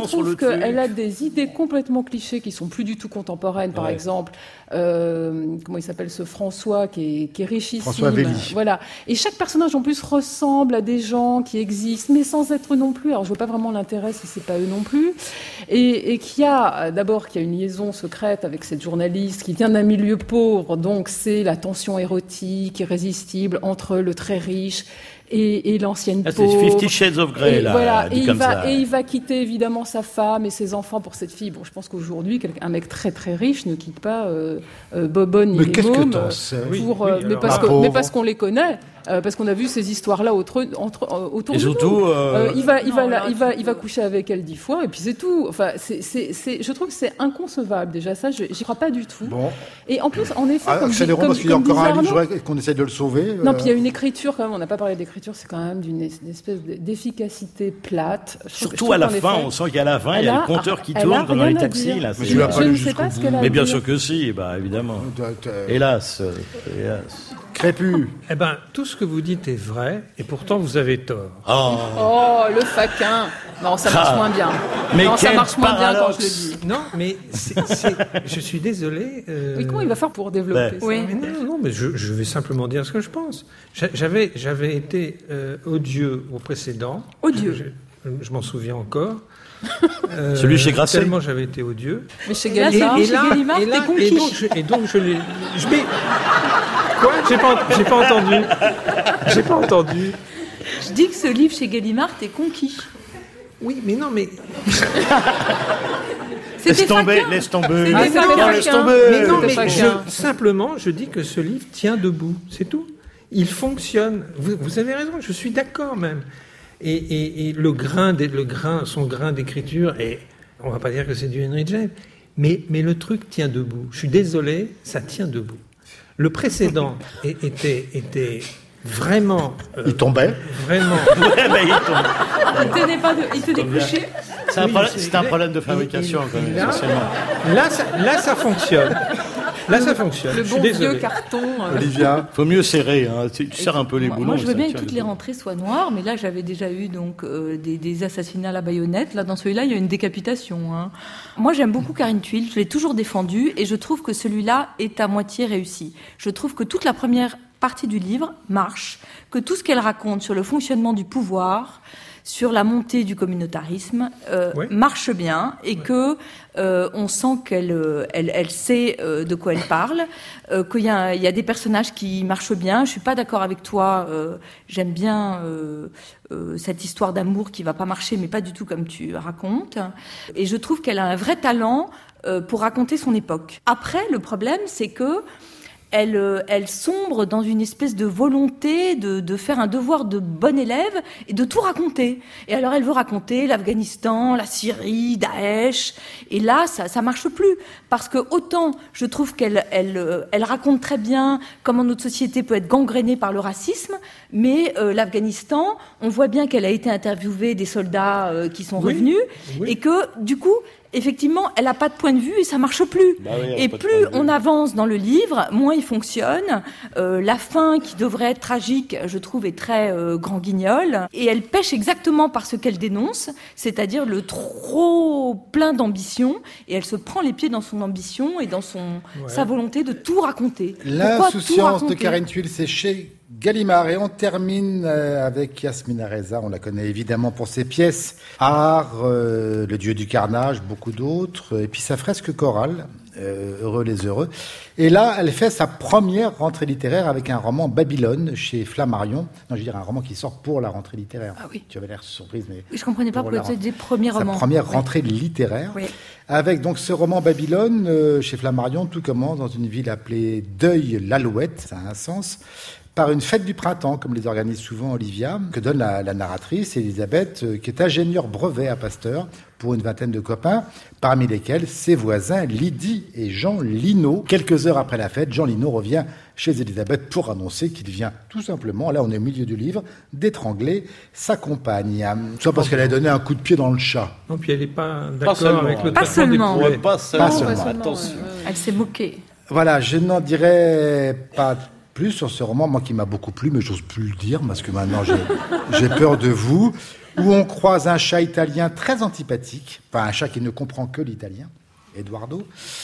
qu'elle a des idées complètement clichés qui sont plus du tout contemporaines. Par ouais. exemple, euh, comment il s'appelle ce François qui est, qui est richissime. François Vély. Voilà. Et chaque personnage en plus ressemble à des gens qui existent, mais sans être non plus. Alors je vois pas vraiment l'intérêt si c'est pas eux non plus. Et, et qui a d'abord qui a une liaison secrète avec cette journaliste qui vient d'un milieu pauvre, donc c'est la tension érotique irrésistible entre le très riche et, et l'ancienne ah, pauvre. C'est Fifty Shades of Grey, et, là. Voilà, et il, va, ça. et il va quitter évidemment sa femme et ses enfants pour cette fille. Bon, je pense qu'aujourd'hui, un mec très très riche ne quitte pas euh, euh, Bobonne ni mais les qu'est-ce mômes. Que t'en pour, oui, euh, oui, mais, parce que, mais parce qu'on les connaît. Euh, parce qu'on a vu ces histoires-là autour, entre, euh, autour et de surtout, nous. Euh, euh, il va, il non, va, là, il va, il va coucher avec elle dix fois et puis c'est tout. Enfin, c'est, c'est, c'est, je trouve que c'est inconcevable déjà. Ça, je, j'y crois pas du tout. Bon. Et en plus, en effet, ah, comme, accélérons comme, parce qu'il y a comme encore un Arnaud, livre qu'on essaie de le sauver. Non, euh... puis il y a une écriture quand même. On n'a pas parlé d'écriture, c'est quand même d'une espèce d'efficacité plate. Je surtout trouve, à la fin, effet, on sent qu'à la fin, il y a, a le compteur qui tourne comme dans les taxis. Là, mais tu l'as pas je lu ne sais pas ce qu'elle a. Mais bien sûr que si, bah évidemment. Hélas, hélas. Crépu. Eh ben, tout ce que vous dites est vrai, et pourtant vous avez tort. Oh, oh le faquin. Non, ça marche ah. moins bien. Mais non, ça marche moins paradoxe. bien quand je le dis. Non, mais c'est, c'est, je suis désolé. Euh... Oui, comment il va faire pour développer ben, ça oui. mais non, non, mais je, je vais simplement dire ce que je pense. J'avais, j'avais été euh, odieux au précédent. Odieux. Je, je, je m'en souviens encore. Euh, Celui chez Grasset. Tellement j'avais été odieux. Mais chez Gallimard, et, et chez là, Gallimard, et là, t'es conquis. Et donc, je, et donc je l'ai. Je l'ai. Quoi J'ai pas, j'ai pas entendu. J'ai pas entendu. Je dis que ce livre chez Gallimard, t'es conquis. Oui, mais non, mais. Laisse tomber, laisse tomber. Ah, non, laisse tomber. Mais non, mais je, simplement, je dis que ce livre tient debout. C'est tout. Il fonctionne. Vous, vous avez raison. Je suis d'accord même. Et, et, et le grain, de, le grain, son grain d'écriture, et on va pas dire que c'est du Henry James, mais, mais le truc tient debout. Je suis désolé, ça tient debout. Le précédent était, était vraiment. Euh, il tombait. Vraiment. ouais, bah, il tombait. Il tenait pas de, il tenait couché. C'est un, oui, problème, c'est un problème de fabrication, quand même, là, essentiellement. Là, ça, là, ça fonctionne. Là, ça fonctionne. Le bon vieux carton. Euh... Olivia. Faut mieux serrer, hein. Tu, tu serres un peu les boulons. Moi, je veux bien que toutes les rentrées soient noires, mais là, j'avais déjà eu donc euh, des, des assassinats à la baïonnette. Là, dans celui-là, il y a une décapitation. Hein. Moi, j'aime beaucoup Karine Thuil. Je l'ai toujours défendue, et je trouve que celui-là est à moitié réussi. Je trouve que toute la première partie du livre marche, que tout ce qu'elle raconte sur le fonctionnement du pouvoir, sur la montée du communautarisme, euh, oui. marche bien, et oui. que euh, on sent qu'elle elle, elle sait euh, de quoi elle parle, euh, qu'il y a, il y a des personnages qui marchent bien. Je suis pas d'accord avec toi. Euh, j'aime bien euh, euh, cette histoire d'amour qui va pas marcher, mais pas du tout comme tu racontes. Et je trouve qu'elle a un vrai talent euh, pour raconter son époque. Après, le problème, c'est que Elle, elle sombre dans une espèce de volonté de, de faire un devoir de bon élève et de tout raconter. Et alors elle veut raconter l'Afghanistan, la Syrie, Daesh. Et là, ça, ça marche plus. Parce que autant je trouve qu'elle elle, elle raconte très bien comment notre société peut être gangrénée par le racisme, mais euh, l'Afghanistan, on voit bien qu'elle a été interviewée des soldats euh, qui sont revenus, oui, oui. et que du coup, effectivement, elle n'a pas de point de vue et ça marche plus. Bah oui, et plus on avance dans le livre, moins il fonctionne. Euh, la fin, qui devrait être tragique, je trouve, est très euh, grand guignol. Et elle pêche exactement par ce qu'elle dénonce, c'est-à-dire le trop plein d'ambition. Et elle se prend les pieds dans son ambition et dans son ouais. sa volonté de tout raconter. L'insouciance de Karine Thuil, c'est chez Gallimard. Et on termine avec Yasmina Reza. On la connaît évidemment pour ses pièces Art, euh, Le Dieu du carnage, beaucoup d'autres. Et puis sa fresque chorale, euh, Heureux les heureux. Et là, elle fait sa première rentrée littéraire avec un roman Babylone chez Flammarion. Non, je veux dire un roman qui sort pour la rentrée littéraire. Ah oui. Tu avais l'air surprise, mais je comprenais pas pourquoi c'était des premiers romans. Sa première rentrée oui. littéraire. Oui. Avec donc ce roman Babylone euh, chez Flammarion, tout commence dans une ville appelée Deuil-l'Alouette. Ça a un sens. Par une fête du printemps, comme les organise souvent Olivia, que donne la, la narratrice Elisabeth, euh, qui est ingénieure brevet à Pasteur pour une vingtaine de copains, parmi lesquels ses voisins Lydie et Jean Lino. Quelques heures après la fête, Jean Lino revient chez Elisabeth pour annoncer qu'il vient tout simplement, là on est au milieu du livre, d'étrangler sa compagne. Soit parce qu'elle a donné un coup de pied dans le chat. Non, puis elle n'est pas d'accord pas avec le pas seulement. Pas seulement. Pas seulement. Attention. Elle s'est moquée. Voilà, je n'en dirai pas plus sur ce roman, moi qui m'a beaucoup plu, mais j'ose plus le dire parce que maintenant j'ai, j'ai peur de vous, où on croise un chat italien très antipathique, enfin un chat qui ne comprend que l'italien, Eduardo,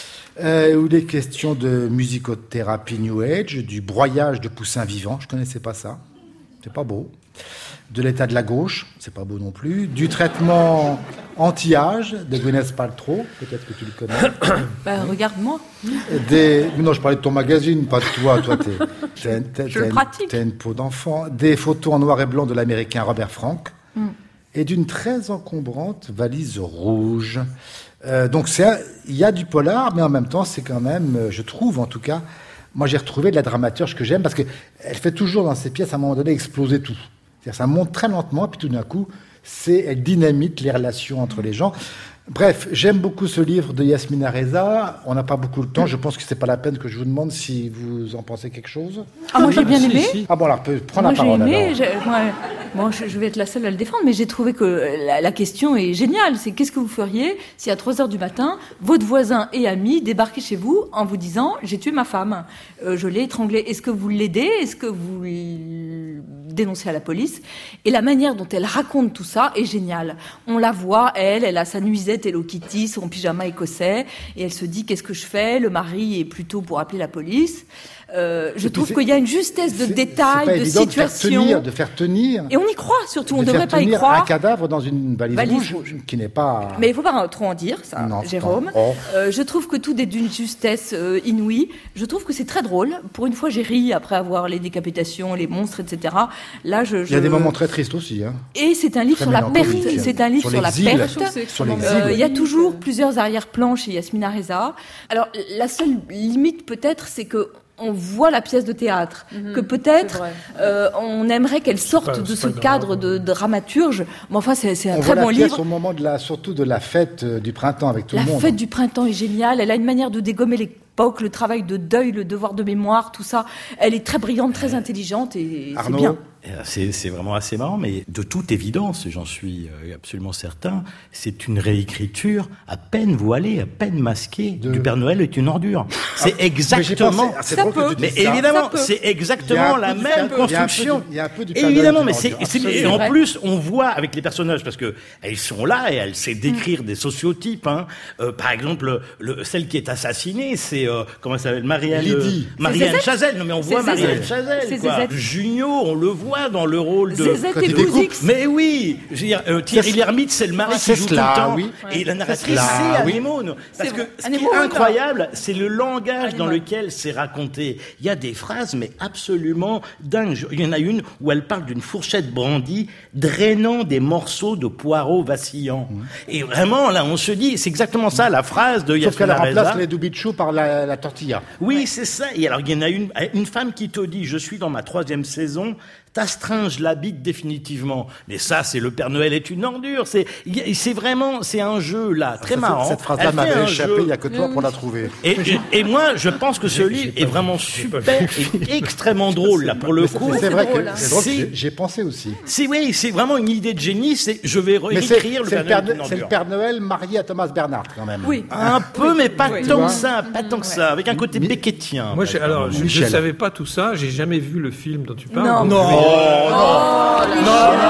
euh, où il est question de musicothérapie New Age, du broyage de poussins vivants, je connaissais pas ça, c'est pas beau, de l'état de la gauche, c'est pas beau non plus, du traitement anti-âge de Gwyneth Paltrow, peut-être que tu le connais. Ben, regarde-moi. Des... Non, je parlais de ton magazine, pas de toi. Toi, t'es, t'es, t'es, je t'es, le pratique. T'as une peau d'enfant. Des photos en noir et blanc de l'américain Robert Frank mm. et d'une très encombrante valise rouge. Euh, donc, il y a du polar, mais en même temps, c'est quand même, je trouve en tout cas, moi j'ai retrouvé de la dramaturge que j'aime parce qu'elle fait toujours dans ses pièces, à un moment donné, exploser tout. C'est-à-dire, ça monte très lentement, puis tout d'un coup, c'est, elle dynamite les relations entre les gens. Bref, j'aime beaucoup ce livre de Yasmina Reza. On n'a pas beaucoup de temps. Je pense que c'est pas la peine que je vous demande si vous en pensez quelque chose. Ah, moi j'ai bien aimé. Ah bon, alors prends la moi, parole. J'ai aimé. Alors. J'ai, moi, bon, je, je vais être la seule à le défendre, mais j'ai trouvé que la, la question est géniale. C'est qu'est-ce que vous feriez si à trois heures du matin, votre voisin et ami débarquaient chez vous en vous disant j'ai tué ma femme, euh, je l'ai étranglée. Est-ce que vous l'aidez? Est-ce que vous le dénoncez à la police? Et la manière dont elle raconte tout ça est géniale. On la voit, elle, elle a sa nuisette Hello Kitty, son pyjama écossais, et elle se dit qu'est-ce que je fais? Le mari est plutôt pour appeler la police. Euh, je trouve qu'il y a une justesse de détails, de situation, de faire tenir, et on y croit surtout. On ne devrait pas y croire. Un cadavre dans une valise, valise rouge, rouge, qui n'est pas. Mais il ne faut pas trop en dire, ça, non, Jérôme. Oh. Euh, je trouve que tout est d'une justesse euh, inouïe. Je trouve que c'est très drôle. Pour une fois, j'ai ri après avoir les décapitations, les monstres, et cetera. Là, je, je... Il y a des moments très tristes aussi. Hein. Et c'est un livre très sur la perte. C'est un livre sur, sur la perte. Sur l'exil. Euh, il y a toujours plusieurs arrière-plans chez Yasmina Reza. Alors, la seule limite peut-être, c'est que on voit la pièce de théâtre, mmh, que peut-être euh, on aimerait qu'elle sorte pas, de ce cadre de, de dramaturge. Mais enfin, c'est, c'est un on très bon livre. On voit la pièce au moment de la, surtout de la fête du printemps avec tout la le monde. La fête du printemps est géniale. Elle a une manière de dégommer l'époque, le travail de deuil, le devoir de mémoire, tout ça. Elle est très brillante, très intelligente et Arnaud, c'est bien. C'est, c'est vraiment assez marrant, mais de toute évidence, j'en suis absolument certain, c'est une réécriture à peine voilée, à peine masquée de... du Père Noël est une ordure. C'est ah, exactement... Mais ça peut. Mais évidemment, c'est exactement la même construction. Il y a un peu du Père évidemment, Noël mais c'est, c'est, et en plus, on voit avec les personnages, parce que elles sont là et elles savent décrire mm. des sociotypes. Hein. Euh, par exemple, le, celle qui est assassinée, c'est, euh, comment ça s'appelle, Marianne... Lydie. Marianne Chazelle. Non mais on voit Marianne Chazelle, quoi. Junio, on le voit dans le rôle de... Zézette et Bouzix. Mais oui, je veux dire, euh, Thierry Lhermitte, c'est le mari qui joue tout le temps. Oui. Et ouais. la narratrice, c'est Anémone. Parce que ce qui est incroyable, c'est le langage Anémone. Dans lequel c'est raconté. Il y a des phrases, mais absolument dingues. Il y en a une où elle parle d'une fourchette brandie drainant des morceaux de poireaux vacillants. Mmh. Et vraiment, là, on se dit, c'est exactement ça, la phrase de Yasmina Reza. Sauf qu'elle remplace les doubichous par la, la tortilla. Oui, ouais. c'est ça. Et alors, il y en a une, une femme qui te dit, je suis dans ma troisième saison, t'astringes la bite définitivement. Mais ça, c'est le Père Noël est une ordure. C'est, c'est vraiment, c'est un jeu, là, très ça, marrant. Cette phrase-là m'avait échappé, il n'y a que toi pour la trouver. Et, et, et moi, je pense que ce livre est vraiment super et extrêmement drôle, là, pour le coup. Mais c'est vrai que c'est drôle, j'ai, j'ai pensé aussi. C'est, oui, c'est vraiment une idée de génie, c'est, je vais réécrire le Père Noël. C'est le Père Noël marié à Thomas Bernhard, quand même. Oui. Un peu, mais pas tant que ça, pas tant que ça, avec un côté beckettien. Moi, alors, je ne savais pas tout ça, j'ai jamais vu le film dont tu parles. Non. Non. Non. Oh, non,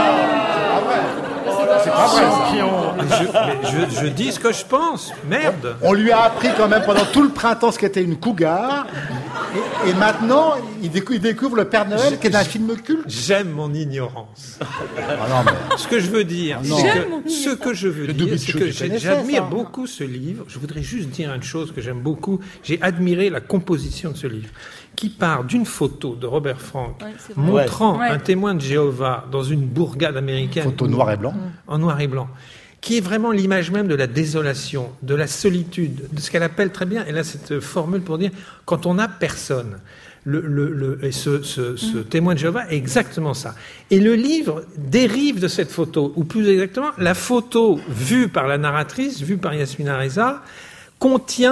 non, c'est pas vrai. Je, mais je, je dis ce que je pense. Merde. On lui a appris quand même pendant tout le printemps ce qu'était une cougar. Et, et maintenant, il découvre, il découvre le Père Noël, qui est un film culte. J'aime mon ignorance. Ah non, mais... Ce que je veux dire, ah c'est que, ce que je veux le dire, c'est que j'admire ça. beaucoup ce livre. Je voudrais juste dire une chose que j'aime beaucoup. J'ai admiré la composition de ce livre, qui part d'une photo de Robert Frank ouais, montrant ouais. un témoin de Jéhovah dans une bourgade américaine. Photo noir et blanc. En noir et blanc. Qui est vraiment l'image même de la désolation, de la solitude, de ce qu'elle appelle très bien, elle a cette formule pour dire, quand on n'a personne. Le, le, le, et ce, ce, ce mmh. témoin de Jéhovah est exactement ça. Et le livre dérive de cette photo, ou plus exactement, la photo vue par la narratrice, vue par Yasmina Reza, contient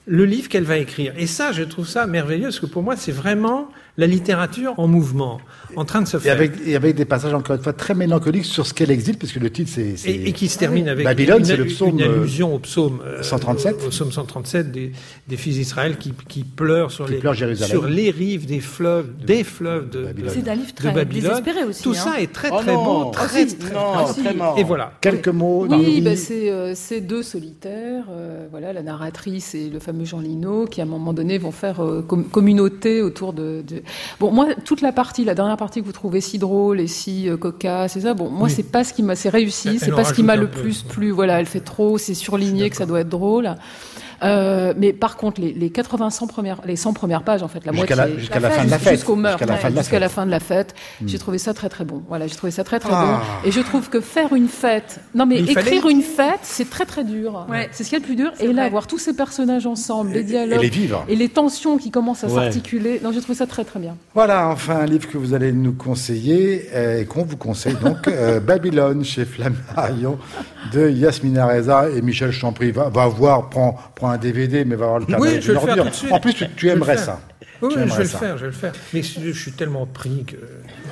le livre qu'elle va écrire. Et ça, je trouve ça merveilleux, parce que pour moi, c'est vraiment la littérature en mouvement, en train de se faire. Et avec, et avec des passages, encore une fois, très mélancoliques sur ce qu'elle exile, puisque le titre, c'est... c'est... Et, et qui se termine avec Babylone, une, c'est le psaume, une allusion au psaume euh, cent trente-sept. Au psaume cent trente-sept des, des fils d'Israël qui, qui pleurent, sur, qui les, pleurent sur les rives des fleuves, des fleuves de, de Babylone. C'est un livre très de Babylone. désespéré aussi. Tout hein. ça est très Oh très non. beau, très, Oh, très, non, très, très marrant. Et voilà. Quelques mots. Oui, dans... bah c'est, euh, c'est deux solitaires, euh, voilà, la narratrice et le fameux Jean Lino, qui à un moment donné vont faire euh, com- communauté autour de, de... Bon, moi, toute la partie, la dernière partie que vous trouvez si drôle et si euh, cocasse, c'est ça. Bon, moi, Oui. c'est pas ce qui m'a, c'est réussi, Elle c'est en pas ce qui m'a rajoute le un peu. plus plu. Voilà, elle fait trop, c'est surligné que ça doit être drôle. Euh, mais par contre, les, les quatre-vingts, cent premières, les cent premières pages, en fait, la Jusqu'à moitié, la, jusqu'à la, la fin de la fête. jusqu'au meurtre, Jusqu'à la fin de la jusqu'à la fête. fin de la fête, Mm. j'ai trouvé ça très très bon. Voilà, j'ai trouvé ça très très Ah. bon. Et je trouve que faire une fête, non mais Il écrire fallait- une fête, c'est très très dur. Ouais. C'est ce qu'il y a le plus dur. C'est Et là, vrai. voir tous ces personnages ensemble, les Et dialogues les vivre. et les tensions qui commencent à Ouais. s'articuler. Non, j'ai trouvé ça très très bien. Voilà, enfin, un livre que vous allez nous conseiller, euh, et qu'on vous conseille donc, euh, Babylone, chez Flammarion, de Yasmina Reza et Michel Champry. Va, va voir, prends, prends un D V D, mais va voir le carnet Oui, d'une je vais le faire ordure. tout de suite. En plus, tu, tu Je vais le aimerais faire. ça. Oui, Tu oui, je aimerais vais le ça. faire, je vais le faire. Mais je, je suis tellement pris que...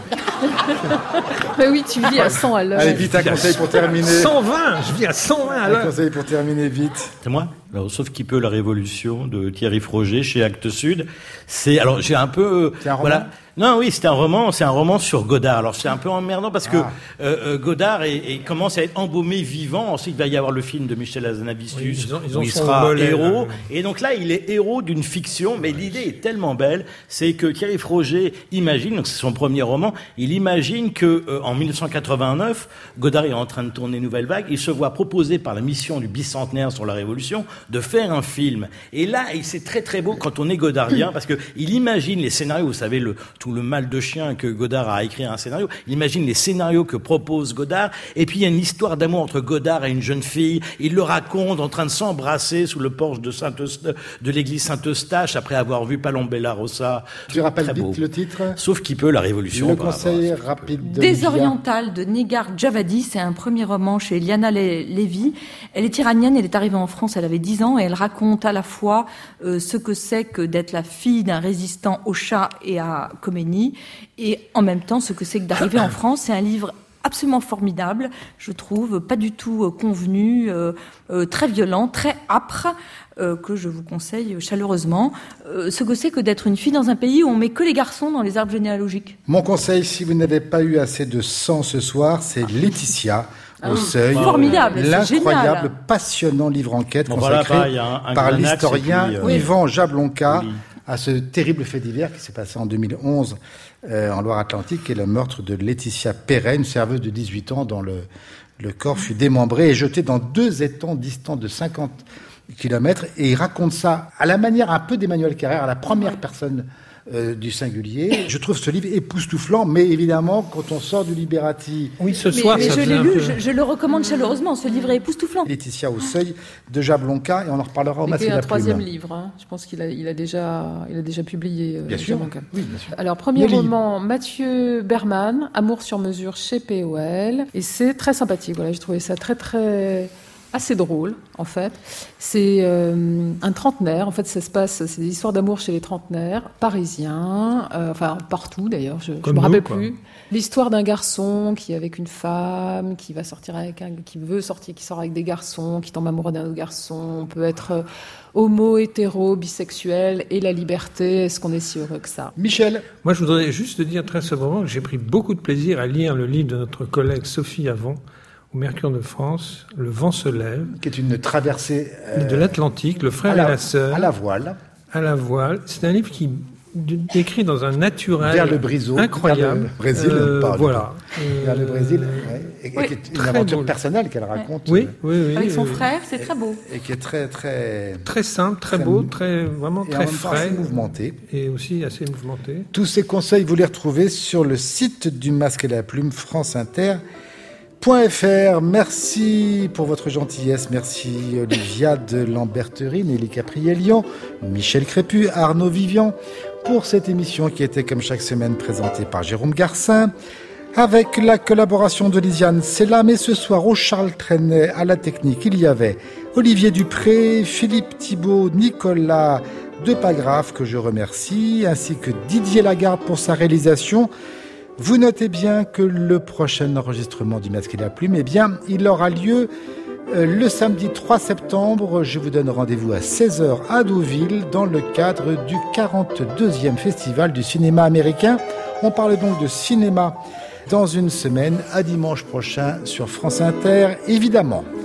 Mais oui, tu vis à cent à l'heure. Allez, vite, un conseil pour terminer. cent vingt, je vis à cent vingt à Un l'heure. conseil pour terminer vite. C'est moi. Alors, sauf qui peut la révolution de Thierry Froger chez Actes Sud. C'est alors j'ai un peu C'est un roman voilà. Non, oui, c'est un roman, c'est un roman sur Godard. Alors c'est un peu emmerdant parce que Ah. euh, euh, Godard est, est- commence à être embaumé vivant. Ensuite, il va y avoir le film de Michel Hazanavicius Oui, ils ont- ils ont où il son sera volet, héros. là. Et donc là, il est héros d'une fiction, mais l'idée est tellement belle, c'est que Thierry Froger imagine, donc c'est son premier roman, il imagine que euh, en dix-neuf cent quatre-vingt-neuf, Godard est en train de tourner Nouvelle Vague, il se voit proposer par la mission du bicentenaire sur la Révolution de faire un film. Et là, et c'est très très beau quand on est godardien, parce que il imagine les scénarios, vous savez, le, tout le mal de chien que Godard a écrit un scénario, il imagine les scénarios que propose Godard, et puis il y a une histoire d'amour entre Godard et une jeune fille, il le raconte en train de s'embrasser sous le porche de, Saint de l'église Saint-Eustache après avoir vu Palombella Rossa. Tu rappelles Très beau. vite le titre? Sauf qui peut la révolution. Le par rapport à conseil ça. rapide de Désorientale de Negar Javadi, c'est un premier roman chez Liana Le- Lévy. Elle est iranienne, elle est arrivée en France, elle avait dix ans, et elle raconte à la fois euh, ce que c'est que d'être la fille d'un résistant au Shah et à Khomeini, et en même temps ce que c'est que d'arriver en France. C'est un livre absolument formidable, je trouve, pas du tout euh, convenu, euh, euh, très violent, très âpre, euh, que je vous conseille chaleureusement. Euh, ce que c'est que d'être une fille dans un pays où on met que les garçons dans les arbres généalogiques. Mon conseil, si vous n'avez pas eu assez de sang ce soir, c'est Laetitia au Seuil. Formidable, c'est L'incroyable, génial. passionnant livre enquête Bon, voilà, consacré bah, il y a un- un par Granax, l'historien et puis, euh, Yvan Jablonka oui. à ce terrible fait divers qui s'est passé en deux mille onze euh, en Loire-Atlantique, qui est le meurtre de Laetitia Perret, une serveuse de dix-huit ans dont le, le corps fut démembré et jeté dans deux étangs distants de cinquante kilomètres. Et il raconte ça à la manière un peu d'Emmanuel Carrère, à la première personne euh, du singulier. Je trouve ce livre époustouflant, mais évidemment, quand on sort du Liberati, Oui, ce Mais, soir, mais ça je faisait l'ai un lu, peu- je, je le recommande chaleureusement, ce livre est époustouflant. Laetitia au Seuil de Jablonka, et on en reparlera au masque C'était et un la troisième plume. livre. Hein. Je pense qu'il a, il a déjà, il a déjà publié. euh, Bien sûr. Jablonka. Oui, bien sûr. Alors, premier Nelly. roman, Mathieu Berman, Amour sur mesure chez P O L. Et c'est très sympathique. Voilà, j'ai trouvé ça très, très, assez drôle, en fait. C'est euh, un trentenaire. En fait, ça se passe, c'est des histoires d'amour chez les trentenaires, parisiens, euh, enfin, partout d'ailleurs, je ne Comme me nous, rappelle quoi. plus. L'histoire d'un garçon qui est avec une femme, qui va sortir avec un, qui veut sortir, qui sort avec des garçons, qui tombe amoureux d'un autre garçon. On peut être euh, homo, hétéro, bisexuel, et la liberté. Est-ce qu'on est si heureux que ça? Michel, Moi, je voudrais juste dire très sobrement que j'ai pris beaucoup de plaisir à lire le livre de notre collègue Sophie Avon, au Mercure de France, Le vent se lève, qui est une traversée euh, de l'Atlantique, Le frère à la, et la sœur, à la voile, à la voile. C'est un livre qui d- décrit dans un naturel vers le Brésil, incroyable. vers le Brésil, Euh, pardon. voilà. vers le Euh, Brésil, ouais, et, et oui, qui est une très aventure drôle. personnelle qu'elle raconte, Oui, euh, oui, oui. Avec son euh, frère, c'est très beau. et qui est très, très, Très simple, très Très beau, mou- très vraiment et en très même temps frais assez mouvementé. et aussi assez mouvementé. Tous ces conseils, vous les retrouvez sur le site du Masque et la Plume, France Inter. .fr. Merci pour votre gentillesse. Merci Olivia de Lamberterie, Nelly Caprielian, Michel Crépu, Arnaud Vivian pour cette émission qui était comme chaque semaine présentée par Jérôme Garcin avec la collaboration de Lisiane Selam. Et ce soir au Charles Trenet à la technique, il y avait Olivier Dupré, Philippe Thibault, Nicolas Depagraf, que je remercie, ainsi que Didier Lagarde pour sa réalisation. Vous notez bien que le prochain enregistrement du Masque et la Plume, eh bien, il aura lieu euh, le samedi trois septembre. Je vous donne rendez-vous à seize heures à Deauville dans le cadre du quarante-deuxième Festival du cinéma américain. On parle donc de cinéma dans une semaine, à dimanche prochain sur France Inter, évidemment.